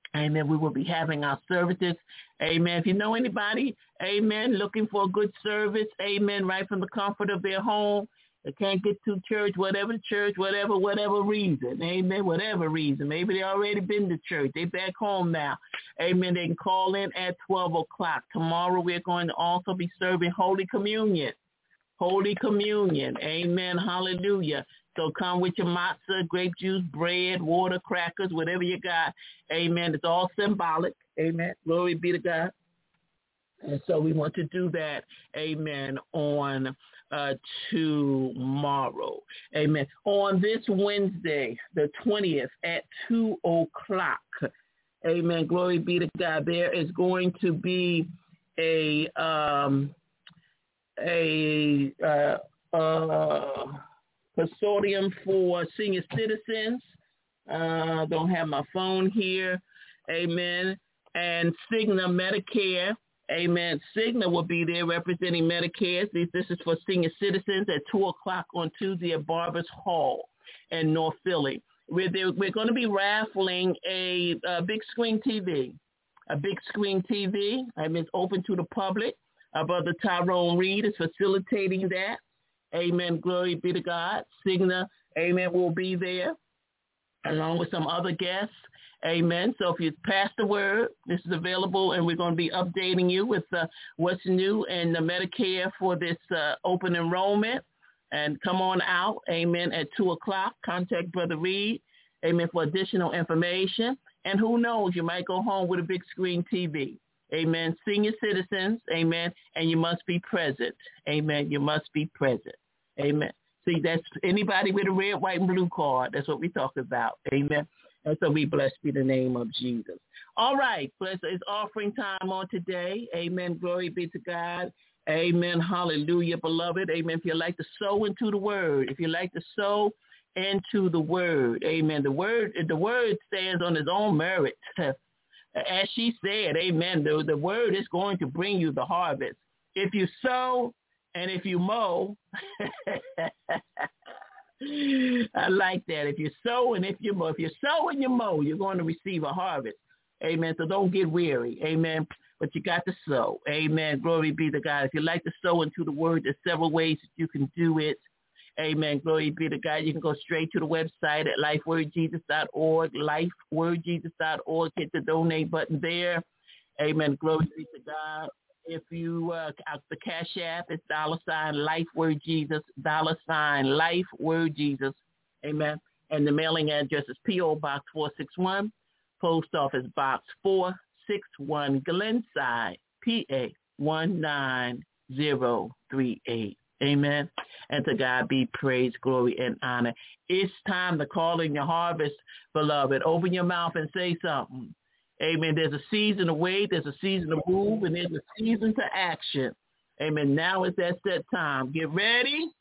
Amen. We will be having our services. Amen. If you know anybody, amen, looking for a good service, amen, right from the comfort of their home, they can't get to church, whatever church, whatever, whatever reason, amen, whatever reason. Maybe they already been to church. They back home now. Amen. They can call in at twelve o'clock. Tomorrow we're going to also be serving Holy Communion. Holy Communion. Amen. Hallelujah. So come with your matzah, grape juice, bread, water, crackers, whatever you got. Amen. It's all symbolic. Amen. Glory be to God. And so we want to do that. Amen. On uh, tomorrow. Amen. On this Wednesday, the twentieth at two o'clock. Amen. Glory be to God. There is going to be a um, a uh, uh, consortium for senior citizens. Uh, don't have my phone here. Amen. And Cigna Medicare. Amen. Cigna will be there representing Medicare. This, this is for senior citizens at two o'clock on Tuesday at Barbers Hall in North Philly. We're, there, we're going to be raffling a, a big screen T V. A big screen T V. I mean, it's open to the public. Our brother Tyrone Reed is facilitating that. Amen. Glory be to God. Cigna, amen, will be there along with some other guests. Amen. So if you pass the word, this is available, and we're going to be updating you with uh, what's new in the Medicare for this uh, open enrollment. And come on out, amen, at two o'clock. Contact Brother Reed, amen, for additional information. And who knows, you might go home with a big screen T V. Amen. Senior citizens, amen, and you must be present. Amen. You must be present. Amen. See, that's anybody with a red, white, and blue card. That's what we talk about. Amen. And so we bless be the name of Jesus. All right. Bless. It's offering time on today. Amen. Glory be to God. Amen. Hallelujah, beloved. Amen. If you like to sow into the word, if you like to sow into the word, amen. The word, the word stands on its own merit. As she said, amen, the, the word is going to bring you the harvest. If you sow and if you mow, I like that. If you sow and if you mow, if you sow and you mow, you're going to receive a harvest. Amen. So don't get weary. Amen. But you got to sow. Amen. Glory be to God. If you like to sow into the word, there's several ways that you can do it. Amen. Glory be to God. You can go straight to the website at life word jesus dot org, life word jesus dot org. Hit the donate button there. Amen. Glory be to God. If you, uh, the Cash App, it's dollar sign life word Jesus, dollar sign life word Jesus. Amen. And the mailing address is P O Box four six one, Post Office Box four six one, Glenside, P A one nine zero three eight. Amen. And to God be praise, glory, and honor. It's time to call in your harvest, beloved. Open your mouth and say something. Amen. There's a season to wait. There's a season to move, and there's a season to action. Amen. Now is that set time. Get ready,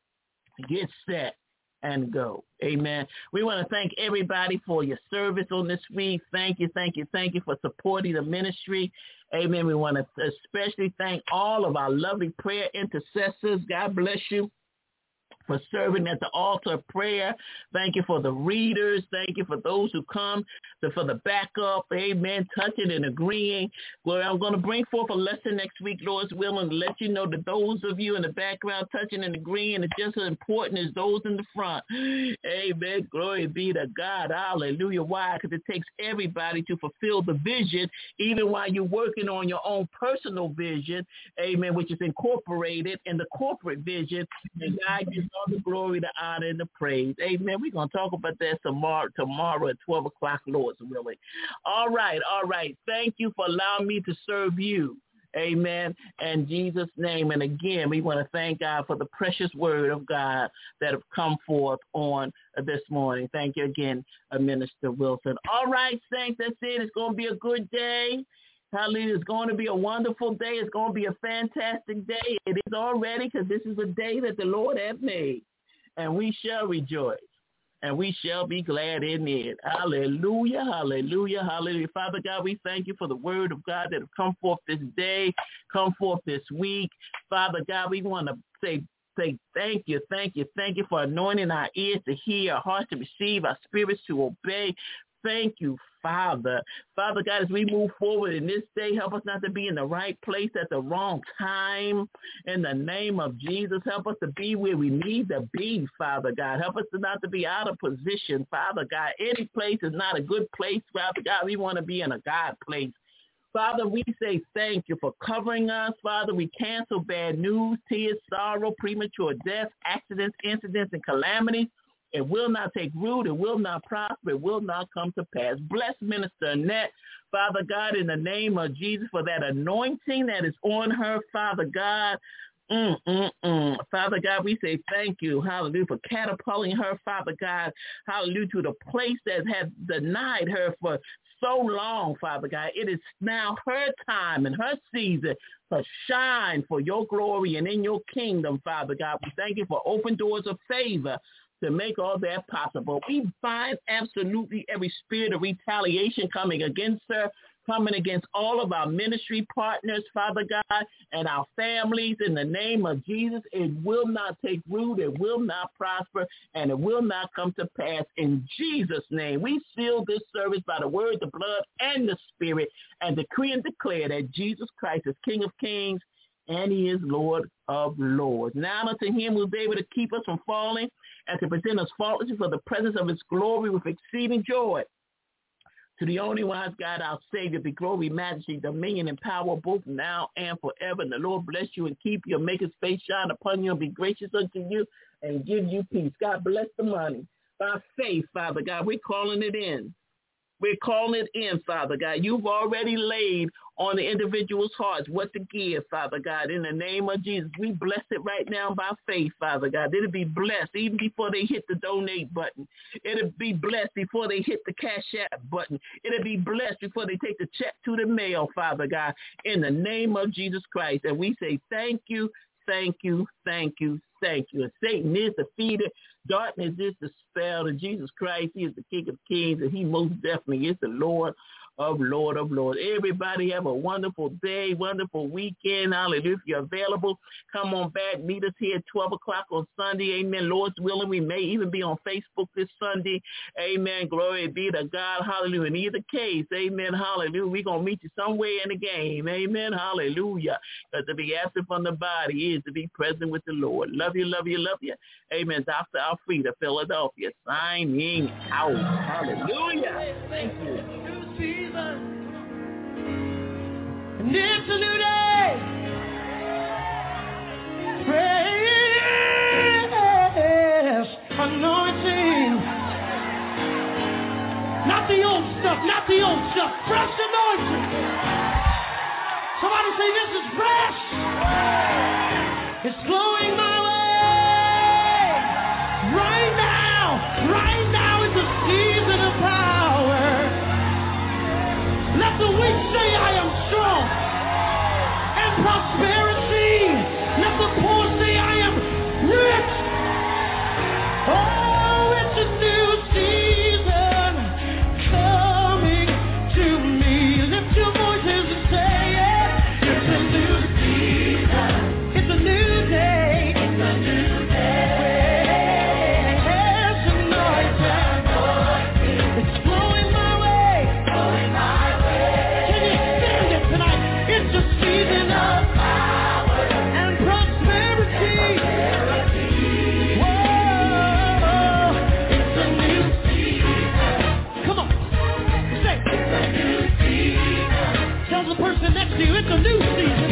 get set, and go. Amen. We want to thank everybody for your service on this week. Thank you, thank you, thank you for supporting the ministry. Amen. We want to especially thank all of our lovely prayer intercessors. God bless you for serving at the altar of prayer. Thank you for the readers. Thank you for those who come to, for the backup. Amen. Touching and agreeing. Well, I'm going to bring forth a lesson next week, Lord's willing, to let you know that those of you in the background touching and agreeing is just as important as those in the front. Amen. Glory be to God. Hallelujah. Why? Because it takes everybody to fulfill the vision, even while you're working on your own personal vision. Amen. Which is incorporated in the corporate vision. And God gives all the glory, the honor, and the praise. Amen. We're going to talk about that tomorrow, tomorrow at twelve o'clock, Lord's willing. All right, all right. Thank you for allowing me to serve you. Amen. In Jesus' name. And again, we want to thank God for the precious word of God that have come forth on this morning. Thank you again, uh, Minister Wilson. All right, saints, that's it. It's going to be a good day. Hallelujah. It's going to be a wonderful day. It's going to be a fantastic day. It is already, because this is a day that the Lord hath made, and we shall rejoice, and we shall be glad in it. Hallelujah, hallelujah, hallelujah. Father God, we thank you for the word of God that have come forth this day, come forth this week. Father God, we want to say Say thank you, thank you, thank you for anointing our ears to hear, our hearts to receive, our spirits to obey. thank you, Father. Father God, as we move forward in this day, help us not to be in the right place at the wrong time. In the name of Jesus, help us to be where we need to be, Father God. Help us to not to be out of position, Father God. Any place is not a good place, Father God. We want to be in a God place. Father, we say thank you for covering us. Father, we cancel bad news, tears, sorrow, premature death, accidents, incidents, and calamities. It will not take root. It will not prosper. It will not come to pass. Bless Minister Annette, Father God, in the name of Jesus, for that anointing that is on her, Father God. Mm, mm, mm. Father God, we say thank you, hallelujah, for catapulting her, Father God, hallelujah, to the place that has denied her for so long, Father God. It is now her time and her season to shine for your glory and in your kingdom, Father God. We thank you for open doors of favor to make all that possible. We bind absolutely every spirit of retaliation coming against her, coming against all of our ministry partners, Father God, and our families in the name of Jesus. It will not take root, it will not prosper, and it will not come to pass in Jesus' name. We seal this service by the word, the blood, and the spirit, and decree and declare that Jesus Christ is King of kings, and he is Lord of lords. Now unto him who is able to keep us from falling and to present us faultless for the presence of his glory with exceeding joy. To the only wise God, our Savior, be glory, majesty, dominion, and power, both now and forever. And the Lord bless you and keep you, and make his face shine upon you, and be gracious unto you, and give you peace. God bless the money. By faith, Father God, we're calling it in. We're calling it in, Father God. You've already laid on the individual's hearts what to give, Father God. In the name of Jesus, we bless it right now by faith, Father God. It'll be blessed even before they hit the donate button. It'll be blessed before they hit the Cash App button. It'll be blessed before they take the check to the mail, Father God, in the name of Jesus Christ. And we say thank you, thank you, thank you, thank you. And Satan is defeated. Darkness is dispelled. And Jesus Christ, he is the King of kings, and he most definitely is the Lord of Lord of Lords. Everybody have a wonderful day, wonderful weekend. Hallelujah. If you're available, come on back. Meet us here at twelve o'clock on Sunday. Amen. Lord's willing, we may even be on Facebook this Sunday. Amen. Glory be to God. Hallelujah. In either case, amen. Hallelujah. We're going to meet you somewhere in the game. Amen. Hallelujah. Because to be absent from the body is to be present with the Lord. Love you, love you, love you. Amen. Doctor Alfreda, Philadelphia, signing out. Hallelujah. Thank you. And it's a new day. Praise, anointing. Not the old stuff, not the old stuff. Fresh anointing. Somebody say this is fresh. It's flowing my way. Right now, right now is the season of power. Let the weak say I am strong, and prosperity. Let the poor say I am rich. Oh, it's a new season coming to me. Lift your voices and say it. It's a new season. It's a new day. It's a new day. It's anointing. It's flowing my way. Flowing my It's a season of power and prosperity. Whoa, it's a new season. Come on, say it's a new season. Tell the person next to you it's a new season.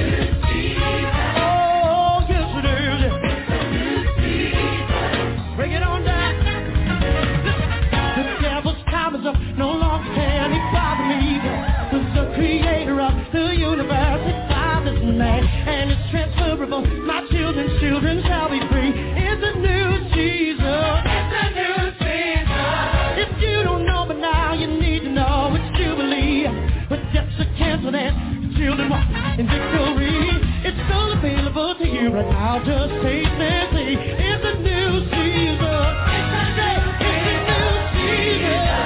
Oh, yes it is. It's a new season. Bring it on down. The devil's time is up. No longer can he bother me. The creator of the universe is father's man, and it's transferable. My children's children shall be free. It's a new season. It's a new season. If you don't know, but now you need to know. It's Jubilee. With debts are canceled and children walk in victory. It's all available to you right now. Just taste and see. It's a new season. It's a day. It's a new season.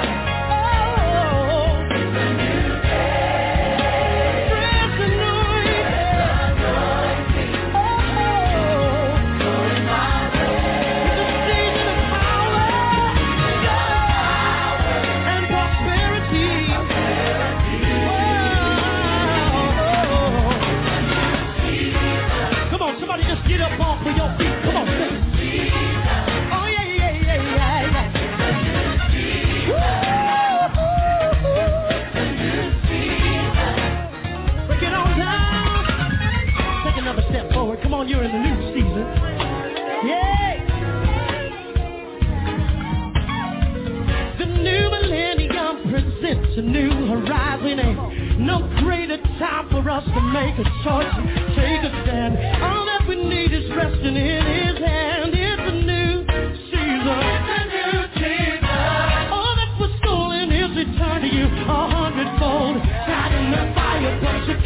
Prosperity. It's a new horizon, ain't no greater time for us to make a choice and take a stand. All that we need is resting in His hand. It's a new season. It's a new season. All that was stolen is returned to you a hundredfold. God in the fire, but you